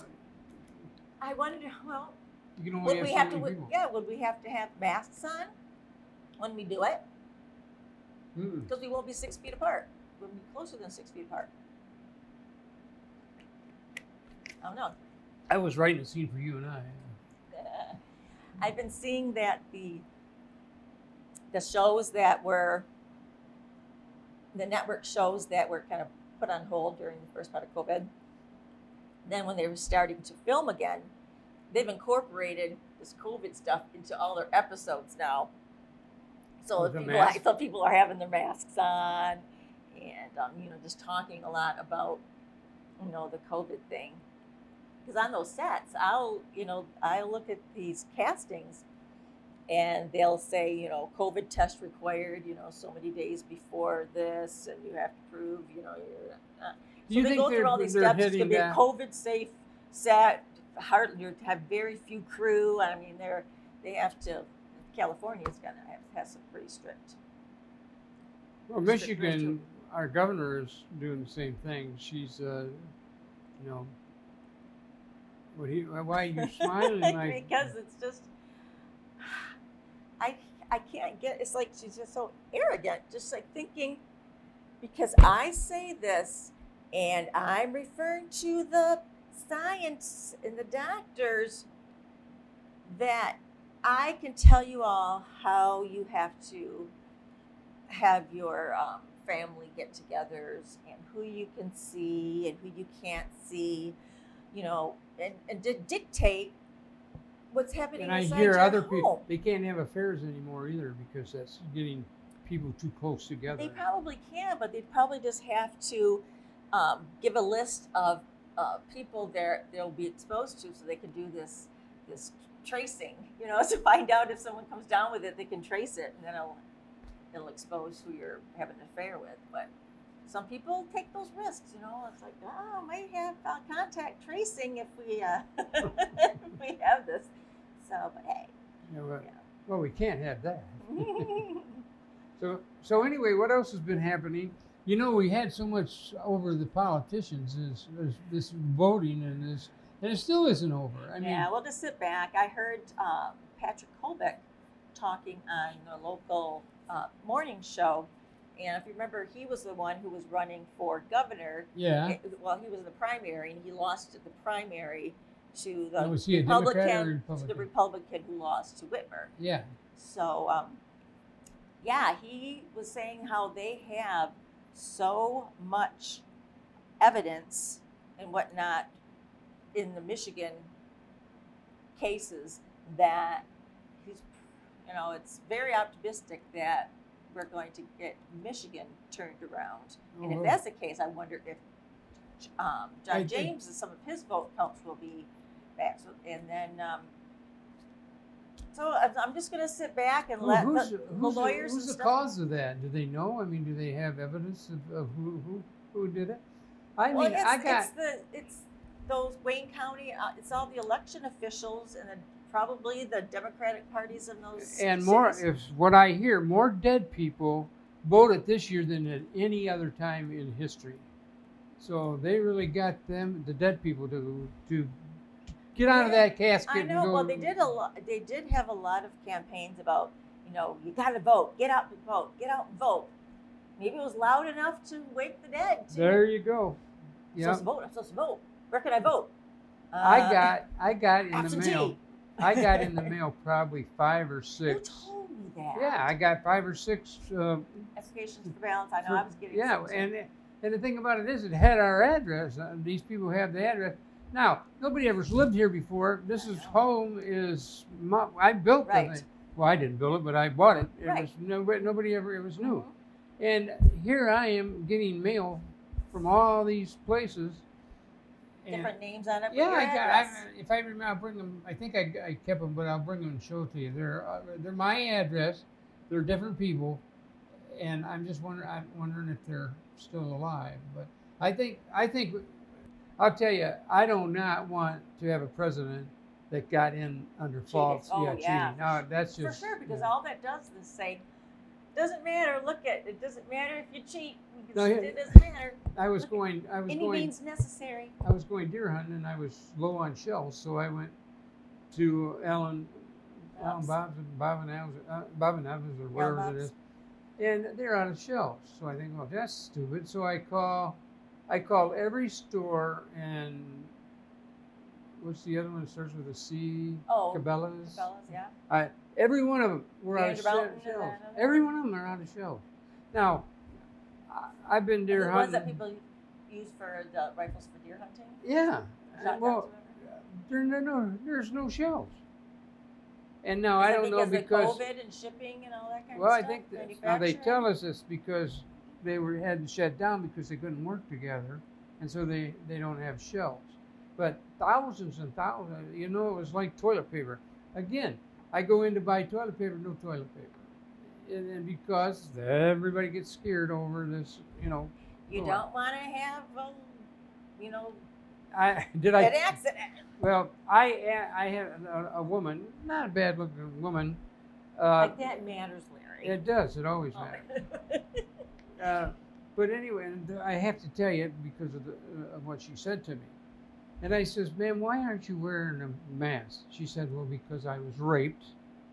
I wonder. Well, you can only would have we so have to? many would- people." Yeah, would we have to have masks on when we do it? Mm-mm. Because we won't be six feet apart. We'll be closer than six feet apart. I don't know. I was writing a scene for you and I. Uh, I've been seeing that the the shows that were the network shows that were kind of put on hold during the first part of COVID. Then when they were starting to film again, they've incorporated this COVID stuff into all their episodes now. So With the people, mask? so people are having their masks on, and um, you know, just talking a lot about, you know, the COVID thing. Because on those sets, I'll, you know, I look at these castings, and they'll say, you know, COVID test required, you know, so many days before this, and you have to prove, you know, you're. Uh, Do so you they think go they're, through all these they're steps. It's hitting gonna be a that? COVID safe set. Hard, you have very few crew. I mean, they're they have to. California's gonna have, have some pretty strict. Well, strict rules, Michigan, too. our governor is doing the same thing. She's, uh, you know, what he, why are you smiling? Like, Because it's just, I I can't get. It's like she's just so arrogant, just like thinking, because I say this, and I'm referring to the science and the doctors, that I can tell you all how you have to have your um, family get-togethers and who you can see and who you can't see, you know, and, and to dictate what's happening and I inside hear your other home. people, they can't have affairs anymore either because that's getting people too close together. They probably can, but they'd probably just have to um, give a list of uh, people there they'll be exposed to, so they can do this this tracing, you know, to find out if someone comes down with it, they can trace it, and then it'll it'll expose who you're having an affair with. But some people take those risks, you know. It's like, oh, might have uh, contact tracing if we uh, if we have this. So, but hey, Yeah, well, Yeah. well, we can't have that. So, so anyway, what else has been happening? You know, we had so much over the politicians, this, this, this voting and this, and it still isn't over. I mean, Yeah, well, just sit back. I heard um, Patrick Colbeck talking on the local uh, morning show, and if you remember, he was the one who was running for governor. yeah. Eh, Well, he was in the primary, and he lost the primary to the Now, was he a Democrat or Republican, to Republican? the Republican who lost to Whitmer. Yeah. So, um, yeah, he was saying how they have so much evidence and whatnot in the Michigan cases that he's, you know, it's very optimistic that we're going to get Michigan turned around. And Oh. if that's the case, I wonder if um, John I think- James and some of his vote counts will be back. So, and then, um, so I'm I'm just going to sit back and Who- let who's the, the, the who's the- lawyers who's and the stuff. cause of that? Do they know? I mean, do they have evidence of, of who, who who did it? I Well, mean, it's, I got it's the it's those Wayne County. Uh, it's all the election officials and then probably the Democratic parties in those and more. cities. If what I hear, more dead people voted this year than at any other time in history. So they really got them, the dead people, to to get out of Yeah, that casket. I and know. go, Well, they did a lot. They did have a lot of campaigns about, you know, you got to vote, get out and vote, get out and vote. Maybe it was loud enough to wake the dead. Too. There you go. I'm Yeah, supposed to vote. I'm supposed to vote. Where can I vote? Uh, I got I got in the absentee. mail. I got in the mail probably five or Who six. told me that? Yeah, I got five or six. Uh, Applications for ballots. I know. for- I was getting. yeah, some, too. and and the thing about it is, it had our address. Uh, these people have the address. Now, nobody ever's lived here before. This is home is my, I built Right. the thing. Well, I didn't build it, but I bought it. It Right. was nobody, nobody ever. It was new. Mhm. And here I am getting mail from all these places. And Different names on it. but yeah, your I got. address. I, if I remember, I'll bring them. I think I, I kept them, but I'll bring them and show it to you. They're uh, they're my address. They're different people, and I'm just wondering. I'm wondering if they're still alive. But I think I think I'll tell you. I do not want to have a president that got in under false. Oh, yeah, yeah. cheating. No, that's For just sure, because yeah. all that does is say, doesn't matter. Look at it. Doesn't matter if you cheat. because No, here- it doesn't matter. I was going. I was Any going. means necessary. I was going deer hunting and I was low on shells, so I went to Alan, Alan Bob's. Bob's and Bob and Al's, uh, Bob and Evans or wherever it Bob's. is, and they're out of shells. So I think, well, that's stupid. So I call, I call every store and what's the other one that starts with a C? Oh, Cabela's. fellas, yeah. I, every one of them were out of she- Vanderbilt and shells. that other Every one of them are out of shells. Now, I, I've been And deer the ones hunting. that people use for the rifles for deer hunting. Yeah. Shotguns, Well, whatever. there, no, no, there's no shells. And now Is I that don't know because because of COVID and shipping and all that kind well, of I stuff. think that, now they Manufacturing? tell us this because they were had to shut down because they couldn't work together, and so they they don't have shells. But thousands and thousands, you know, it was like toilet paper. Again, I go in to buy toilet paper, no toilet paper, and, and because everybody gets scared over this, you know. You oh, don't want to have, um, you know, I did an I accident. Well, I I had a, a woman, not a bad looking woman. Uh, Like that matters, Larry. it does. It always Oh. matters. Uh, but anyway, and I have to tell you because of, the, uh, of what she said to me. And I says, "Ma'am, why aren't you wearing a mask?" She said, "Well, because I was raped."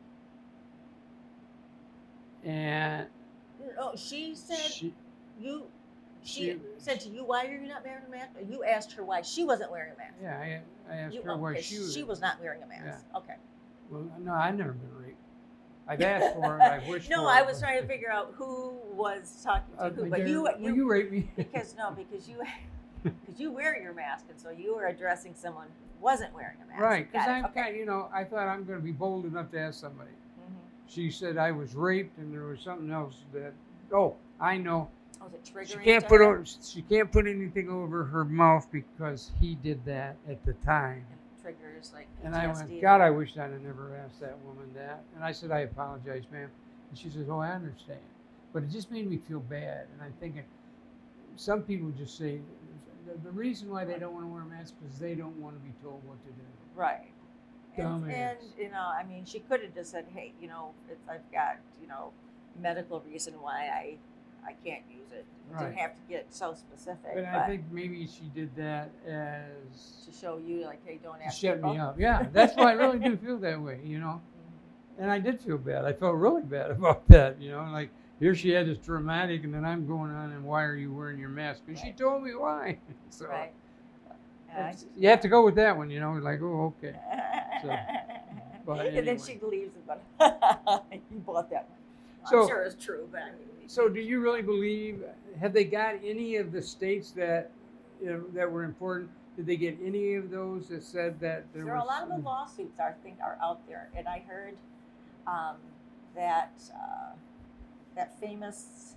And Oh, she said she, you. She, she- said to you, "Why are you not wearing a mask?" Or you asked her why she wasn't wearing a mask. yeah, I, I asked You, her why okay, she was. she was not wearing a mask. Okay. Well, no, I've never been raped. I've asked for it. I've wished No, for I it, was but- trying to figure out who was talking to Uh, who, my but dear, you, will you, you rape me? because no, because you, because you wear your mask, and so you were addressing someone who wasn't wearing a mask. Right, because Got it, I'm okay. kind, you know, I thought I'm going to be bold enough to ask somebody. Mhm. She said I was raped, and there was something else that. Oh, I know. Was it triggering? She can't to put her? o- she can't put anything over her mouth because he did that at the time. And triggers like And I P T S D. went, God, I wish I'd have never asked that woman that. And I said, I apologize, ma'am. And she says, oh, I understand. But it just made me feel bad. And I'm thinking, some people just say the, the reason why they don't want to wear a mask is they don't want to be told what to do. Right. And, Dumbass. and you know, I mean, she could have just said, "Hey, you know, it's, I've got, you know, medical reason why I I can't use it. You Right. didn't have to get so specific, But but, I think maybe she did that as to show you like, hey, don't to ask shut people. me up. Yeah, that's why I really do feel that way, you know. Mhm. And I did feel bad. I felt really bad about that, you know. Like here she had this dramatic, and then I'm going on, and why are you wearing your mask? And she Right. told me why. So Right. Yeah, I it's- just- you have to go with that one, you know. Like, oh, okay. So, but and then anyway. she believes it, but you bought that one. So- I'm sure it's true, but I mean, So, do you really believe? Have they got any of the states that you know, that were important? Did they get any of those that said that there, there was? are a lot of the lawsuits I think are out there, and I heard um, that uh, that famous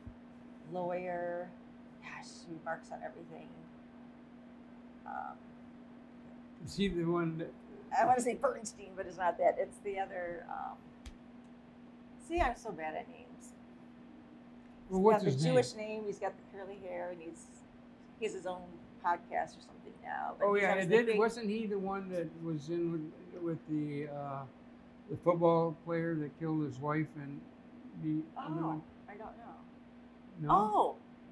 lawyer, gosh, who marks on everything. Um, Is he the one that? I want to say Bernstein, but it's not that. It's the other. Um, see, I'm so bad at names. Well, He's what's got the his name? Jewish name. He's got the curly hair, and he's he has his own podcast or something now. but Oh he yeah, has and the did big- wasn't he the one that was in with, with the uh, the football player that killed his wife and the other Oh, one? I don't know. No. Oh,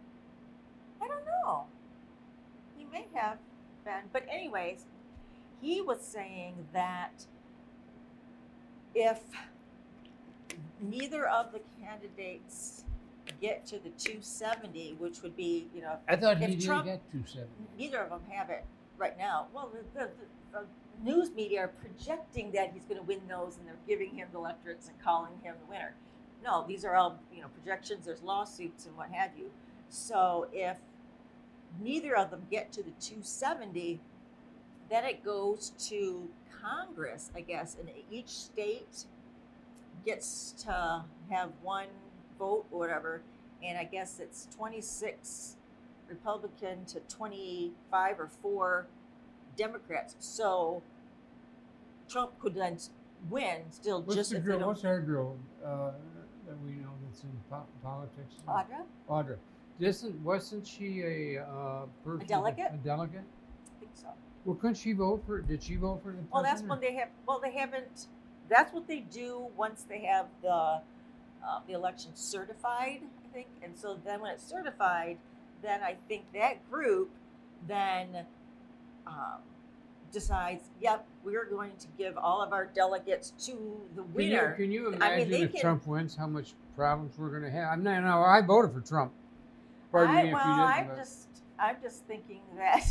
I don't know. He may have been, but anyways, he was saying that if neither of the candidates get to the two seventy, which would be, you know, I thought if he didn't Trump- get two seventy. neither of them have it right now. Well, the, the, the, the news media are projecting that he's going to win those, and they're giving him the electorates and calling him the winner. No, these are all, you know, projections. There's lawsuits and what have you. So if neither of them get to the two seventy, then it goes to Congress, I guess, and each state gets to have one vote or whatever, and I guess it's twenty-six Republican to twenty-five or four Democrats. So Trump could then win still What's just the if they girl? don't. What's our girl uh, that we know that's in po- politics? Audra? Audra. Isn't wasn't she a uh, person? delegate? A delegate. I think so. Well, couldn't she vote for? Did she vote for the president? Well, that's when they have. Well, they haven't. That's what they do once they have the uh, the election certified, I think. And so then when it's certified, then I think that group then um, decides, yep, we're going to give all of our delegates to the Can you, winner. can you I mean, imagine they if can- Trump wins, how much problems we're going to have? I'm not. No, I voted for Trump. Pardon I, me if well, you didn't. I'm but- just, I'm just thinking that.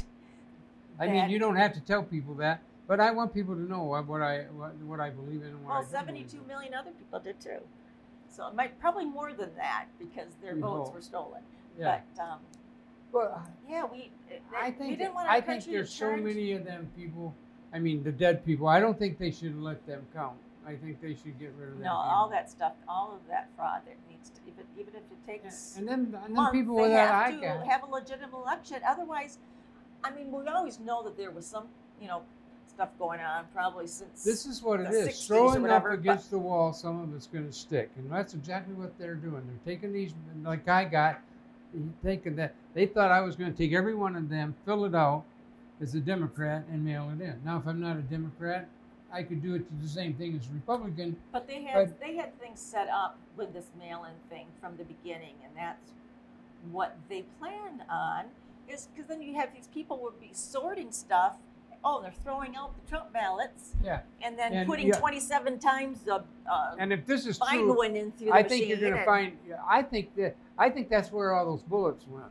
I mean, that- you don't have to tell people that, but I want people to know what, what I what, what I believe in and what I Well, don't believe seventy-two in. million other people did too. So it might probably more than that because their We votes hope. were stolen. Yeah. But um, Well, yeah, we. I we think didn't want I our think country there's to so turn- many of them people. I mean, the dead people. I don't think they should let them count. I think they should get rid of them. No, all that stuff, all of that fraud that needs to, even, even if it takes And then and then months, people they without have eye to gouge. have a legitimate election. Otherwise, I mean, we always know that there was some, you know, stuff going on probably since. This is what it the is. sixties Throw or enough whatever, but- against the wall, some of it's going to stick, and that's exactly what they're doing. They're taking these, like I got, thinking that they thought I was going to take every one of them, fill it out as a Democrat, and mail it in. Now, if I'm not a Democrat, I could do it to the same thing as a Republican. But they had But- they had things set up with this mail-in thing from the beginning, and that's what they planned on. Is because then you have these people would be sorting stuff. Oh, they're throwing out the Trump ballots, Yeah. and then And, putting yeah. twenty-seven times the uh, And if this is Biden true, went in through the I think you're machine going to and- find. I think that I think that's where all those bullets went.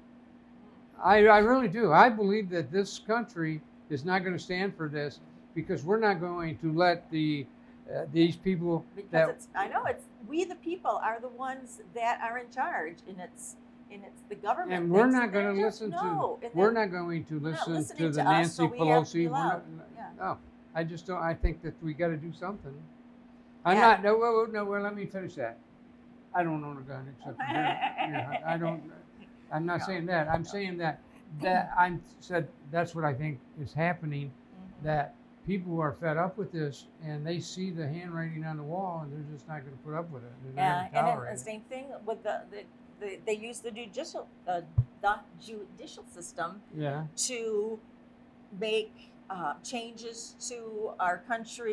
I, I really do. I believe that this country is not going to stand for this because we're not going to let the uh, these people because that it's I know it's we the people are the ones that are in charge, and it's and it's the government. and we're thinks not that going they're to in listen charge. No, to and we're then- not going to not listen listening to the to us, Nancy so we have to be Pelosi. We're loud. not- Yeah. No, I just don't. I think that we got to do something. I'm Yeah. not. No, no, no. Well, let me finish that. I don't own a gun except for here. here. I don't. I'm not No. saying that. I'm saying that that I'm said that's what I think is happening. Mhm. That people are fed up with this and they see the handwriting on the wall and they're just not going to put up with it. They're Yeah, not and going to then tolerate the it. same thing with the, the, the they use the judicial uh, the judicial system Yeah. to make uh, changes to our country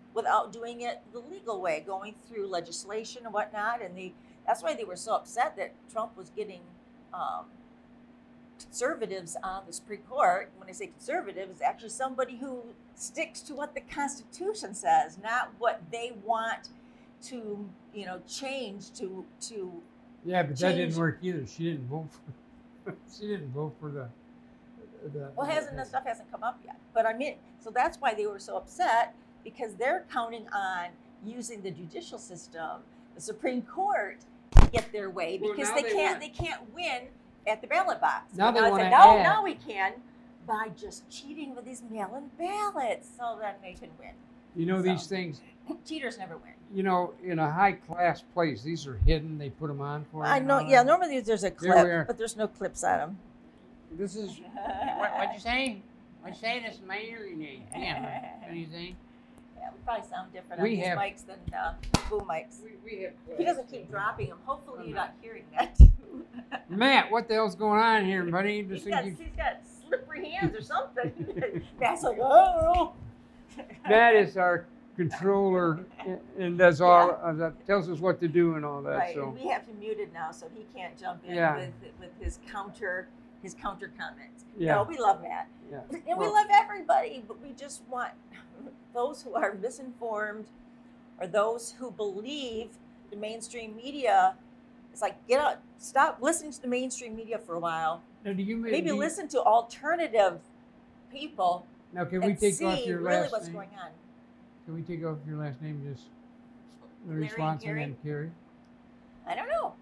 without doing it the legal way, going through legislation and whatnot. And they, that's why they were so upset that Trump was getting um, conservatives on the Supreme Court. When I say conservative, it's actually somebody who sticks to what the Constitution says, not what they want to, you know, change to to. Yeah, but that didn't change- work either. She didn't vote for. She didn't vote for the. the Well, hasn't that stuff hasn't come up yet? But I mean, so that's why they were so upset, because they're counting on using the judicial system, the Supreme Court, to get their way, Well, because now they they can't want- they can't win at the ballot box. Now But they I wanna said, no, add- now we can by just cheating with these mail-in ballots, so then they can win. You know these So. things. Cheaters never win. You know, in a high class place, these are hidden. They put them on for. you I and know. all Yeah, that. normally there's a There we are. clip, but there's no clips on them. This is. What, what'd you say? What'd you say? This is my hearing aid. Yeah. Anything? Yeah, we probably sound different We on these have- mics than uh, boom mics. We, we have. He doesn't keep dropping them. Hopefully, you're not hearing that. Matt, what the hell's going on here, buddy? This He's thing got, keeps- he's got slippery hands or something. Matt's like, oh. Matt is our controller and- and does all uh, that, tells us what to do and all that. Right, So and we have him muted now, so he can't jump in Yeah. with with his counter his counter comments. Yeah. No, we love Matt, yeah. and we Well, love everybody, but we just want those who are misinformed or those who believe the mainstream media. It's like, get out, stop listening to the mainstream media for a while. now, do you ma- Maybe do you- listen to alternative people Now, can we and take see off your really last what's name? going on. Can we take off your last name, just Larry Larry and Swanson Carrie? and Carrie? I don't know.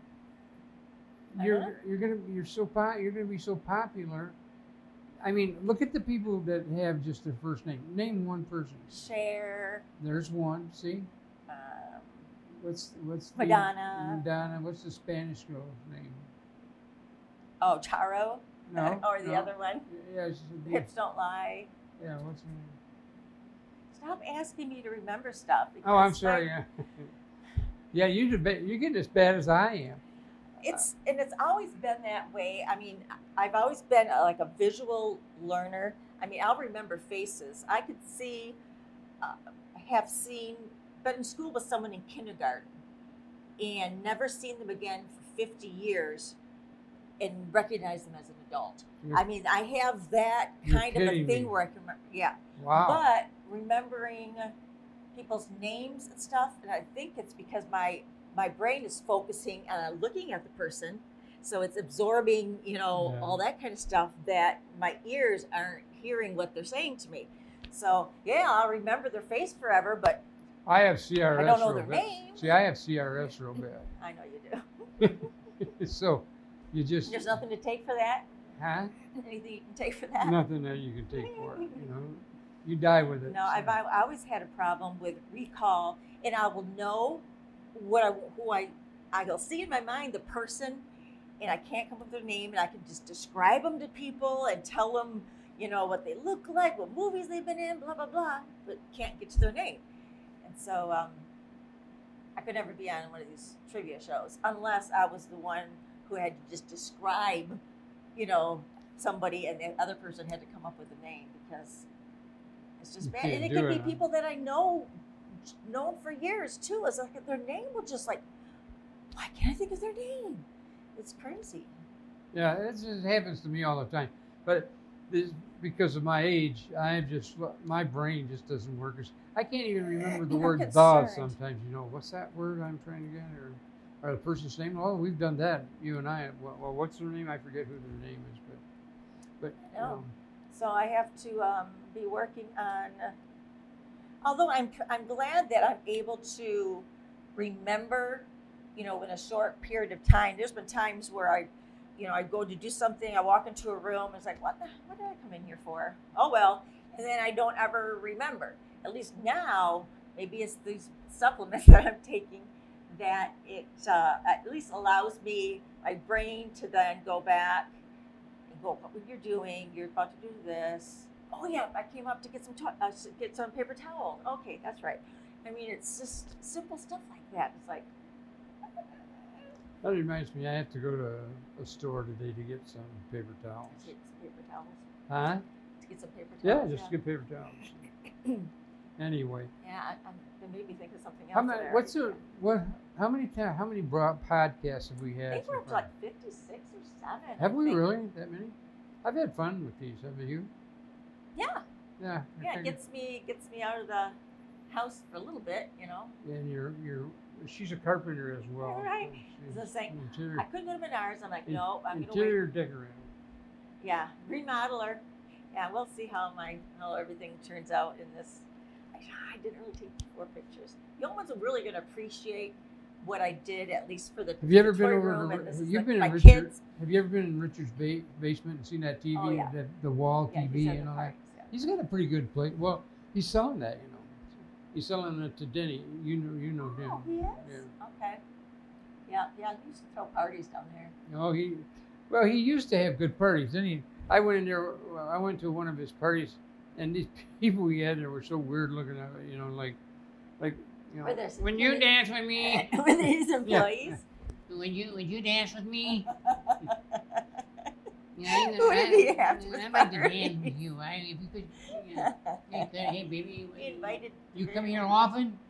I You're don't know. you're gonna you're so po- you're gonna be so popular. I mean, look at the people that have just their first name. Name one person. Cher, There's one. See, um, what's what's the, Madonna. Madonna. What's the Spanish girl's name? oh, Charo, No. or the no. other one, Yeah, she's a Hips Don't Lie. Yeah, what's her name? Stop asking me to remember stuff. Oh, I'm because sorry. my- Yeah, yeah, you did. ba- You get as bad as I am. It's and it's always been that way. I mean, I've always been a, like a visual learner. I mean, I'll remember faces. I could see, uh, have seen, been in school with someone in kindergarten, and never seen them again for fifty years, and recognize them as an adult. You're- I mean, I have that You're kind of a kidding thing me. where I can remember. Yeah. Wow. But remembering people's names and stuff, and I think it's because my my brain is focusing on looking at the person, so it's absorbing, you know, Yeah. all that kind of stuff that my ears aren't hearing what they're saying to me. So yeah, I'll remember their face forever, but I have C R S. I don't know real their bad. name. See, I have C R S real bad. I know you do. So you just There's nothing to take for that. huh? Anything you can take for that. Nothing that you can take for it. You know, you die with it. No, so. I've I always had a problem with recall, and I will know what I who I I'll see in my mind the person, and I can't come up with their name, and I can just describe them to people and tell them, you know, what they look like, what movies they've been in, blah blah blah, but can't get to their name, and so um, I could never be on one of these trivia shows unless I was the one who had to just describe, you know, somebody, and the other person had to come up with a name because. It's just You bad, can't and it do could it, be huh? people that I know, known for years too. It's like their name will just like, why can't I think of their name? It's crazy. Yeah, it just happens to me all the time. But this, because of my age, I just my brain just doesn't work. as- I can't even remember the I'm word "the" concerned. sometimes. You know, what's that word I'm trying to get, or or the person's name? Oh, we've done that. You and I. Well, well what's their name? I forget who their name is, but but I know. um, So I have to um, be working on. Uh, although I'm I'm glad that I'm able to remember, you know, in a short period of time. There's been times where I, you know, I go to do something. I walk into a room. It's like, what the, what did I come in here for? Oh well, and then I don't ever remember. At least now, maybe it's these supplements that I'm taking that it uh, at least allows me my brain to then go back. Go, what you're doing, you're about to do this. Oh yeah, I came up to get some to- uh, s- get some paper towels. Okay, that's right. I mean, it's just simple stuff like that. It's like, that reminds me, I have to go to a store today to get some paper towels. get some paper towels. Huh? To get some paper Yeah, towels. just to get paper towels. Anyway, Yeah, I, I'm, it made me think of something else. how many? that I What's already the what? How many ta- How many broad podcasts have we did. I had? think so we're up to far? like fifty-six or seven. Have I we think. really that many? I've had fun with these. Have you? Yeah, Yeah. I yeah. It figured- gets me gets me out of the house for a little bit, you know. And you're you're she's a carpenter as well. All right. so As I she's was saying, interior, I couldn't go to Menards. I'm like, in- no, I'm gonna wait. interior decorator. Yeah, remodeler. Yeah, we'll see how my how everything turns out in this. I, I didn't really take four pictures. The only ones are really gonna appreciate what I did, at least for the. Have you ever the been toy over room, to? and this Have is you like been in my Richard? kids. Have you ever been in Richard's ba- basement and seen that T V, Oh, yeah. the, the wall Yeah, T V he's in and the all that? parks, yeah. He's got a pretty good place. Well, he's selling that, you know. He's selling it to Denny. You know, you know him. Oh, he is? Yeah. Okay. Yeah, yeah, he used to throw parties down there. Oh, he, well, he used to have good parties. Then he, I went in there. I went to one of his parties, and these people he had there were so weird looking. At it, you know, like, like, you know, Were there some- when were you there- dance with me, With his employees. would you would you dance with me? Yeah, I, Who did he have to I'd like to party? dance with you. I, if you could, you know, hey, could- hey, baby, He invited. you come here often?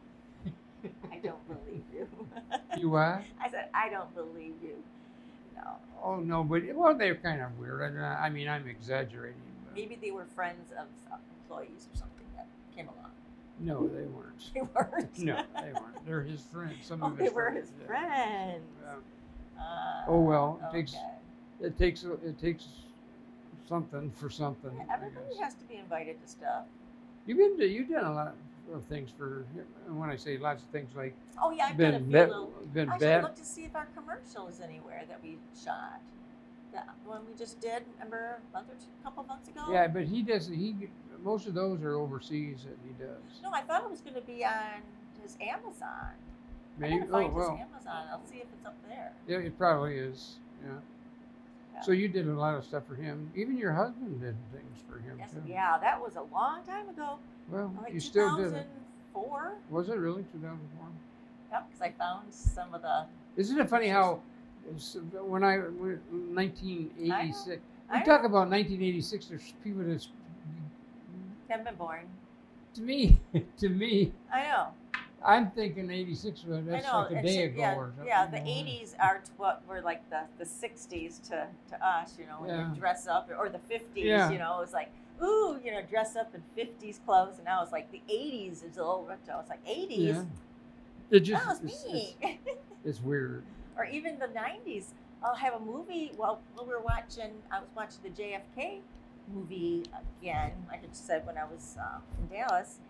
I don't believe you. You what? I said, I don't believe you. No. Oh no, but well, they're kind of weird. I, I mean, I'm exaggerating. But Maybe they were friends of some employees or something that came along. no, they weren't. They weren't. No, they weren't. They're his friends. Some Oh, of they his were friends. his yeah. friends. Yeah. Uh, Oh, well, it takes- okay. It takes it takes something for something. Yeah, I everybody guess. has to be invited to stuff. You've been to, you've done a lot of things for him. And when I say lots of things, like Oh yeah, I've done a been few bad, little. been I should bad. look to see if our commercial is anywhere that we shot. The one we just did, remember a month or two, couple months ago? Yeah, but he doesn't. He most of those are overseas that he does. No, I thought it was going to be on his Amazon. Maybe. I gotta Oh find well. his Amazon. I'll see if it's up there. Yeah, it probably is. Yeah. Yeah. So you did a lot of stuff for him. Even your husband did things for him Yes, too. yeah, that was a long time ago. Well, Like you still did two thousand it. four. Was it really two thousand four? Yep, because I found some of the. Isn't it funny how s- when I when nineteen eighty-six, I we talk about nineteen eighty-six. There's people that's Haven't been born. to me, to me, I know. I'm thinking eighty-six. Well, that's I know. like a and day so- ago yeah, or something. yeah, the you know. eighties are t- what were like the, the sixties to, to us, you know, when Yeah. you dress up, or the fifties, Yeah. you know, it was like, ooh, you know, dress up in fifties clothes, and now it's like the eighties is a little retro. It's like eighties, Yeah. It just that was it's, me. it's, it's weird. Or even the nineties. I'll have a movie. Well, we were watching. I was watching the J F K movie again. Like I just said when I was uh, in Dallas,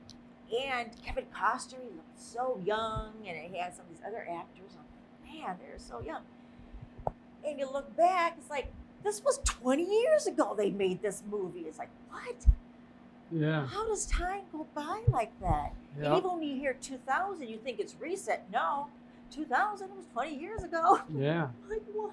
and Kevin Costner. He looked so young, and he had some of these other actors. I'm like, man, they're so young. And you look back, it's like this was twenty years ago. They made this movie. It's like what? Yeah. How does time go by like that? Yeah. And even when you hear two thousand, you think it's recent. No, two thousand was twenty years ago. Yeah. Like what?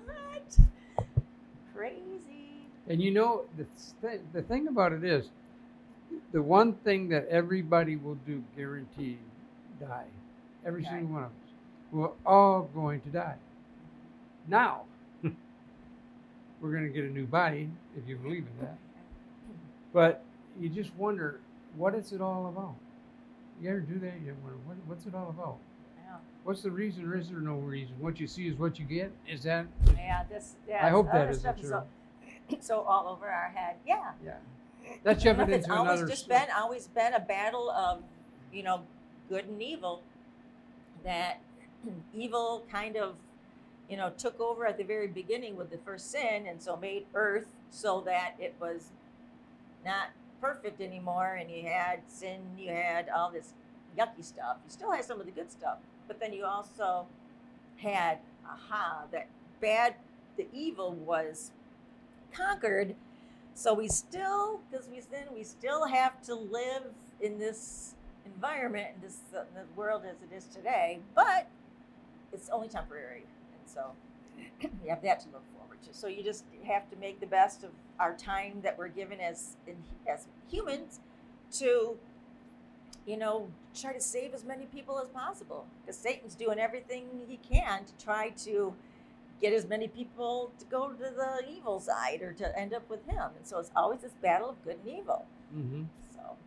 Crazy. And you know the th- the thing about it is, the one thing that everybody will do, guaranteed, die. Every Okay. single one of us. We're all going to die. Now, we're going to get a new body, if you believe in that. But you just wonder, what is it all about? You ever do that? You wonder, what, what's it all about? Yeah. What's the reason, or is there no reason? What you see is what you get? Is that? Yeah. This. Yeah. I hope that other isn't stuff is true. So, so all over our head. Yeah. Yeah. That's jumping It's into always another. just sto- been always been a battle of, you know, good and evil. That evil kind of, you know, took over at the very beginning with the first sin, and so made Earth so that it was not perfect anymore. And you had sin, you had all this yucky stuff. You still had some of the good stuff, but then you also had, aha, that bad, the evil was conquered. So we still, because we then we still have to live in this environment, in this uh, the world as it is today, but it's only temporary, and so we have that to look forward to. So you just have to make the best of our time that we're given as in, as humans to, you know, try to save as many people as possible, because Satan's doing everything he can to try to get as many people to go to the evil side or to end up with him. And so it's always this battle of good and evil. Mhm. So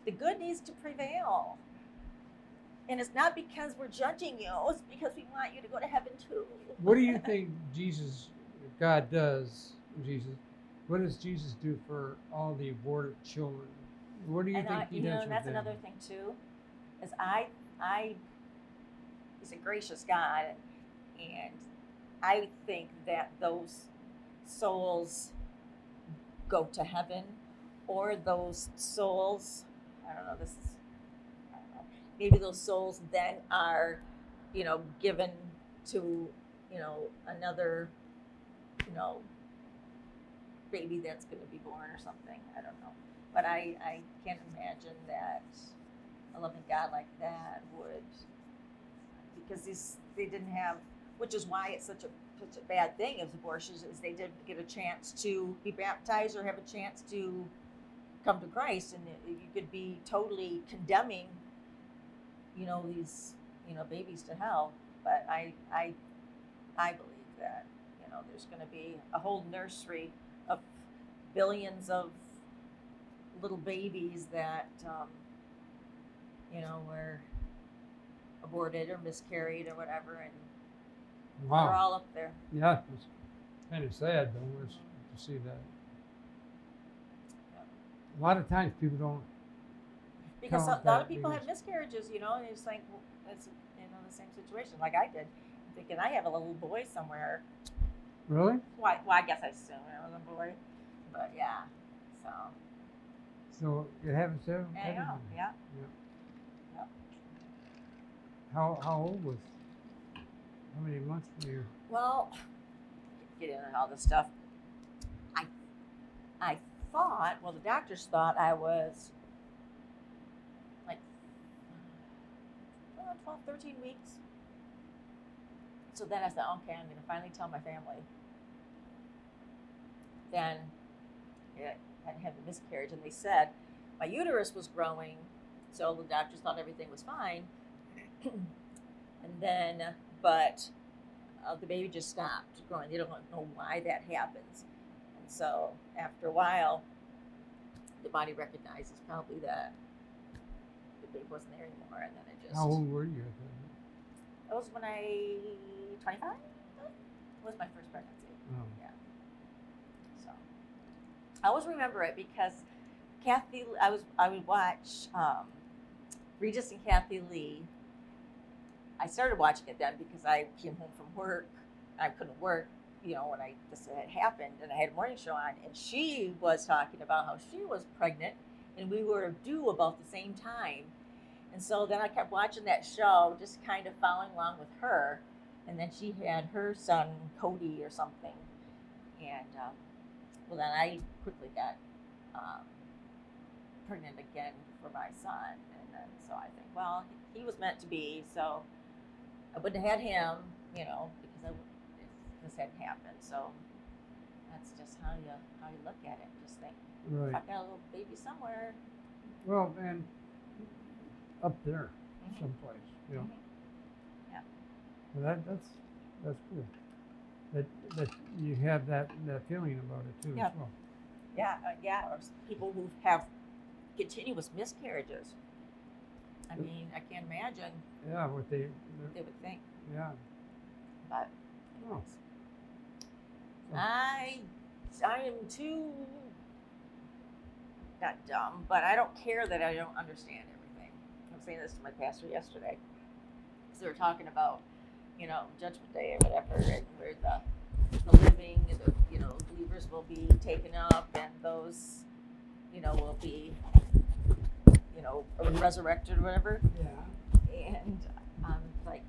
the good needs to prevail. And it's not because we're judging you, it's because we want you to go to heaven too. What do you think Jesus, God does, Jesus, what does Jesus do for all the aborted children? What do you and think I, he you does know, with that's them? another thing too, is I, I, he's a gracious God, and I think that those souls go to heaven, or those souls, I don't know, this is, I don't know, maybe those souls then are, you know, given to, you know, another, you know, baby that's going to be born or something. I don't know. But I, I can't imagine that a loving God like that would, because these, they didn't have, which is why it's such a such a bad thing as abortions, is they didn't get a chance to be baptized or have a chance to come to Christ, and it, you could be totally condemning, you know, these, you know, babies to hell. But I, I, I believe that, you know, there's going to be a whole nursery of billions of little babies that, um, you know, were aborted or miscarried or whatever, and they're Wow. all up there. Yeah, it's kind of sad though, it's- to see that. A lot of times people don't. Because Count a lot of that people have because- miscarriages, you know, and it's like, well, it's, you know, the same situation like I did. I'm thinking I have a little boy somewhere. Really? Why? Well, I guess I assume it was a boy, but yeah. So So it happens to yeah, everybody. yeah, yeah. Yep. How how old was? How many months were you? Well, get into all this stuff. I, I thought. Well, the doctors thought I was like uh, twelve, thirteen weeks. So then I said, okay, I'm going to finally tell my family. Then yeah, I had the miscarriage, and they said my uterus was growing, so the doctors thought everything was fine. And then, but uh, the baby just stopped growing. They don't know why that happens. And so after a while, the body recognizes probably that the baby wasn't there anymore, and then it just. How old were you at that? That was when I twenty-five. Was my first pregnancy. Oh. Yeah. So I always remember it because Kathy, I was I would watch um, Regis and Kathy Lee. I started watching it then because I came home from work. I couldn't work, you know, when I this had happened, and I had a morning show on, and she was talking about how she was pregnant, and we were due about the same time. And so then I kept watching that show, just kind of following along with her. And then she had her son, Cody, or something. And, um, well, then I quickly got um, pregnant again for my son. And then so I think, well, he was meant to be, so I wouldn't have had him, you know, because I, if this hadn't happened. So that's just how you how you look at it. Just think, Right. I've got a little baby somewhere. Well, and up there, Mhm. someplace, you know. Mhm. Yeah. Well, that that's that's cool. That that you have that that feeling about it too Yeah. as well. Yeah, uh, yeah, or s- people who have continuous miscarriages. I mean, I can't imagine Yeah, what they, what they would think, yeah. but Oh. anyways. So- I, I am too, not dumb, but I don't care that I don't understand everything. I was saying this to my pastor yesterday, because they were talking about, you know, Judgment Day or whatever, and where the, the living, and the, you know, believers will be taken up, and those, you know, will be, you know, resurrected or whatever. Yeah. And I'm like,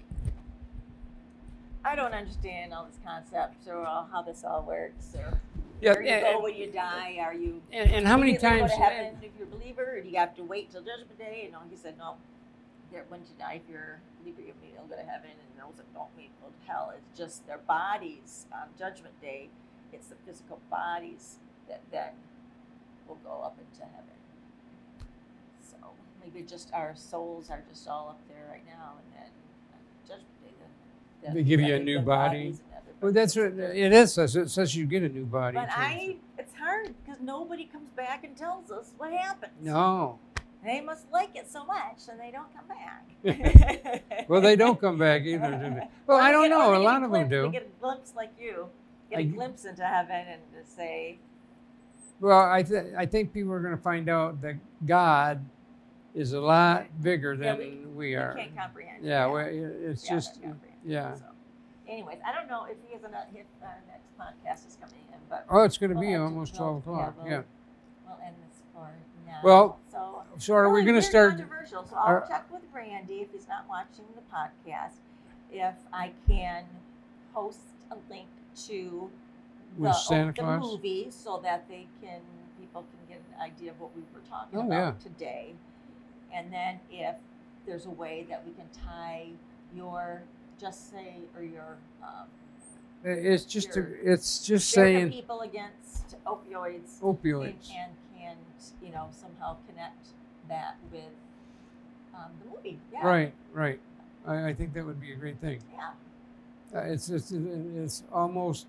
I don't understand all this concepts or all, how this all works, or Yeah, where you and- go when you die. Are you And, and how many immediately times? go to heaven if you're a believer, or do you have to wait till Judgment Day? And no, he said no. That when you die, if you're a believer, you immediately go to heaven, and those that don't meet go to hell. It's just their bodies on Judgment Day. It's the physical bodies that then will go up into heaven. So maybe just our souls are just all up there right now, and then on Judgment Day, then They give you a then new the body. bodies and everybody Well, that's gets what their- it is. Says it says you get a new body. But too. I, it's hard because nobody comes back and tells us what happens. No. They must like it so much, and they don't come back. Well, they don't come back either, do they? Well, Or I they don't get- or know. they A get lot of them glimpse- do. They get a glimpse like you, get a I- glimpse into heaven, and just say, Well, I th- I think people are going to find out that God is a lot bigger Yeah, than we- we, we are. can't comprehend. Yeah, well, it's Yeah, just can't comprehend. yeah. So, anyways, I don't know if he has another hit. Our next podcast is coming in, but Oh, it's going to we'll be have to- almost we'll- twelve o'clock. we'll- Yeah. We'll end this for now. Well, so So are we really going to weird start? controversial? So I'll are- check with Randy if he's not watching the podcast, if I can post a link to the, With Santa the Claus? movie so that they can people can get an idea of what we were talking Oh, about yeah. today, and then if there's a way that we can tie your just say or your um, It's just a, Your- it's just Share the saying people against opioids opioids. and, and can you know somehow connect that with um, the movie. Yeah. Right, right. I, I think that would be a great thing. Yeah. Uh, it's it's it's almost.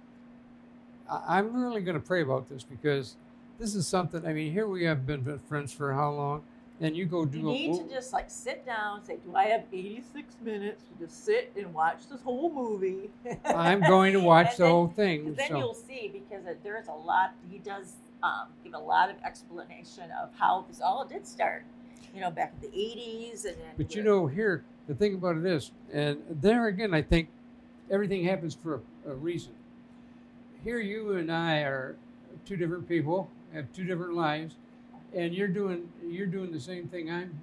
I- I'm really going to pray about this because this is something. I mean, here we have been friends for how long, and you go do You a need mo- to just like sit down and say, "Do I have eighty-six minutes to just sit and watch this whole movie?" I'm going to watch And the then- whole thing. Then so. you'll see because it, there's a lot. He does um, give a lot of explanation of how this all did start. You know, back in the eighties, and then. But you with- know, here the thing about it is, and there again, I think everything happens for a, a reason. Here, you and I are two different people, have two different lives, and you're doing you're doing the same thing I'm.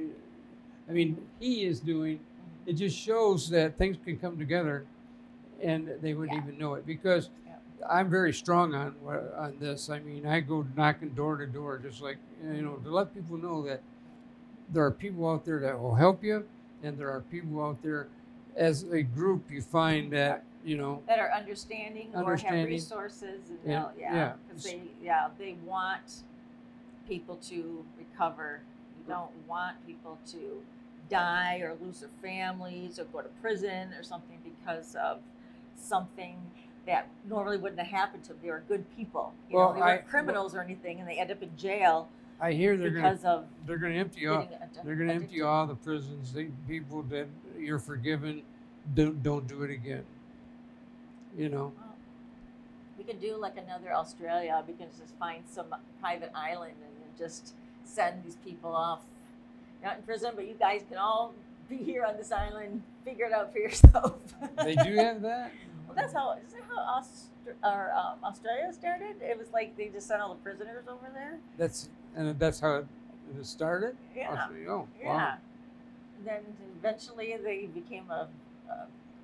I mean, he is doing. It just shows that things can come together, and they wouldn't Yeah. even know it because Yeah. I'm very strong on wha- on this. I mean, I go knocking door to door, just like you know, to let people know that there are people out there that will help you, and there are people out there, as a group, you find that you know. that are understanding, or have Understanding. resources and Yeah, they'll- yeah, yeah. because they yeah they want people to recover. You don't want people to die or lose their families or go to prison or something because of something that normally wouldn't have happened to them. They were good people. You Well, know, they weren't I- criminals or anything, and they end up in jail I hear they're gonna because of they're gonna empty all getting addi- they're gonna empty addicted. all the prisons. They, people that you're forgiven, don't don't do it again. You know. Well, we could do like another Australia. We can just find some private island and then just send these people off. Not in prison, but you guys can all be here on this island. Figure it out for yourself. They do have that. Well, that's how. Isn't that how Aust- or, um, Australia started? It was like they just sent all the prisoners over there. That's and that's how it, it started. Yeah. Australia. Oh, Yeah. wow. Then eventually they became a, a,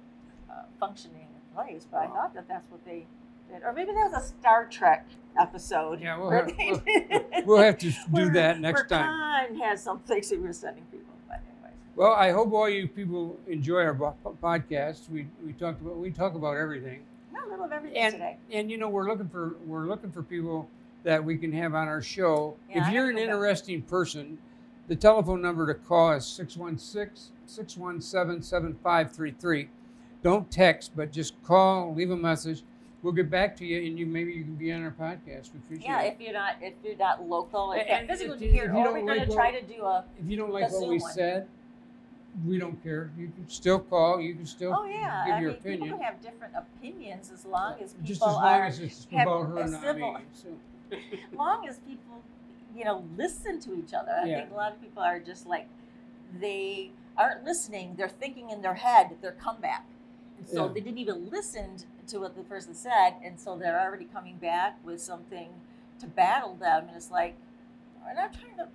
a functioning place. But I Wow. thought that that's what they did, or maybe that was a Star Trek episode. Yeah, we'll where have- they we'll- did- We'll have to do where- that next where time. Khan has some things that we were sending people. But anyways, Well, I hope all you people enjoy our bo- podcast. We we talked about we talk about everything. yeah, a little of everything And today. and you know we're looking for we're looking for people that we can have on our show. Yeah, I if you're have an to go back. interesting person, the telephone number to call is six one six, six one seven, seven five three three. Don't text, but just call, leave a message. We'll get back to you, and you maybe you can be on our podcast. We appreciate Yeah, it. if you're not if you're not local and And- can't and physically if be you- here, if you or don't we're going like to try what- to do a. If you don't like the what we Zoom one. said, we don't care. You can still call. You can still Oh yeah, give I your mean, people opinion. can have different opinions as long as people Just as long are, as it's have about her, a not civil- me. So. long as people, you know, listen to each other. I Yeah. think a lot of people are just like, they aren't listening. They're thinking in their head their comeback, and so Yeah. they didn't even listen to what the person said, and so they're already coming back with something to battle them. And it's like, we're not trying to.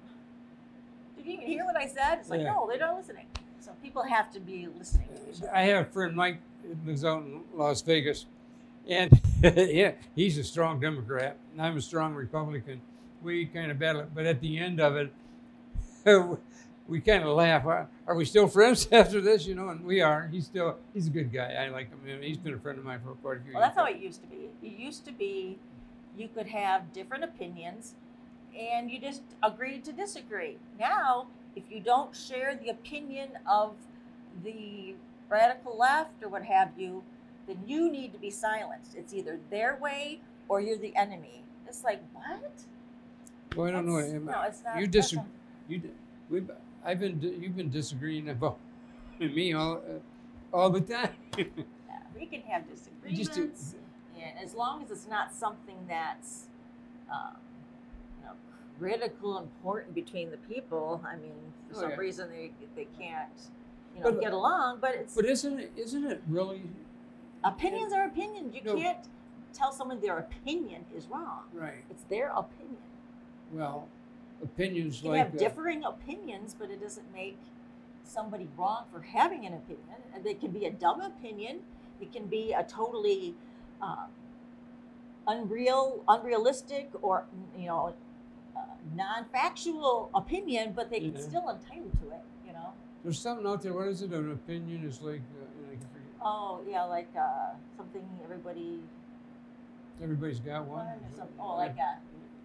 Did you even hear what I said? It's like, Yeah. no, they're not listening. So people have to be listening to each other. I have a friend, Mike, who lives out in Las Vegas, and yeah, he's a strong Democrat, and I'm a strong Republican. We kind of battle it, but at the end of it, we kind of laugh. Are, are we still friends after this? You know, and we are. He's still, he's a good guy. I like him. and He's been a friend of mine for quite a few Well, years. that's how it used to be. It used to be you could have different opinions and you just agreed to disagree. Now, if you don't share the opinion of the radical left or what have you, then you need to be silenced. It's either their way or you're the enemy. It's like, what? Well, I don't know. That's- Am- No, it's not. you that's disagree. not- You, d- we've, I've been, di- you've been disagreeing about me all, uh, all the time. Yeah, we can have You just do- disagreements, and as long as it's not something that's, um, you know, critical, important between the people. I mean, for Oh, some yeah. reason they they can't, you know, But- get along. But it's But isn't it, isn't it really opinions are opinions. You No. can't tell someone their opinion is wrong. right? It's their opinion. Well, opinions You can like have uh, differing opinions, but it doesn't make somebody wrong for having an opinion. And it can be a dumb opinion. It can be a totally uh, unreal, unrealistic, or you know, uh, non-factual opinion, but they can Yeah. still entitled to it. You know. there's something out there. What is it? An opinion is like uh, I can forget. Oh yeah, like uh, something everybody. Everybody's got one. Or something. Oh, like a.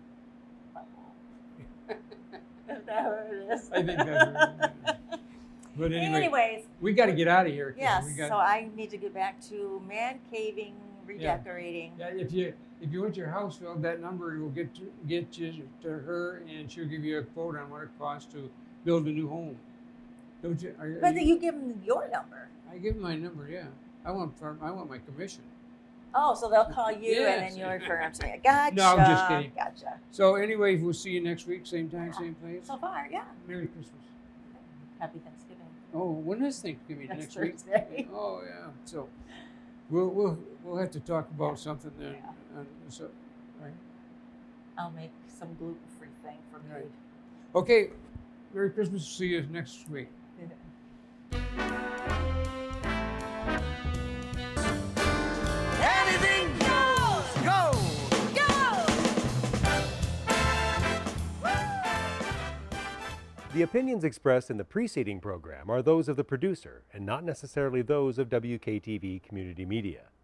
Is that what it is? I think that's what it is. But anyway, Anyways, we got to get out of here. 'cause yes. We got, So I need to get back to man caving, redecorating. yeah, if you if you want your house filled, that number will get to, get you to her, and she'll give you a quote on what it costs to build a new home. Don't you? Are, are But you- then you give them your number. I give 'em my number. Yeah, I want farm, I want my commission. Oh, so they'll call you and Yes. then you refer them to me. Gotcha. No, I'm just kidding. Gotcha. So anyway, we'll see you next week, same time, same place. So far, yeah. Merry Christmas. Happy Thanksgiving. Oh, when is Thanksgiving? Next Next week? Thursday. Oh yeah. So we'll we'll we'll have to talk about something then. Yeah. Uh, so, right. I'll make some gluten-free thing for Right. food. Okay. Merry Christmas. See you next week. Anything goes. Go. Go. The opinions expressed in the preceding program are those of the producer and not necessarily those of W K T V Community Media.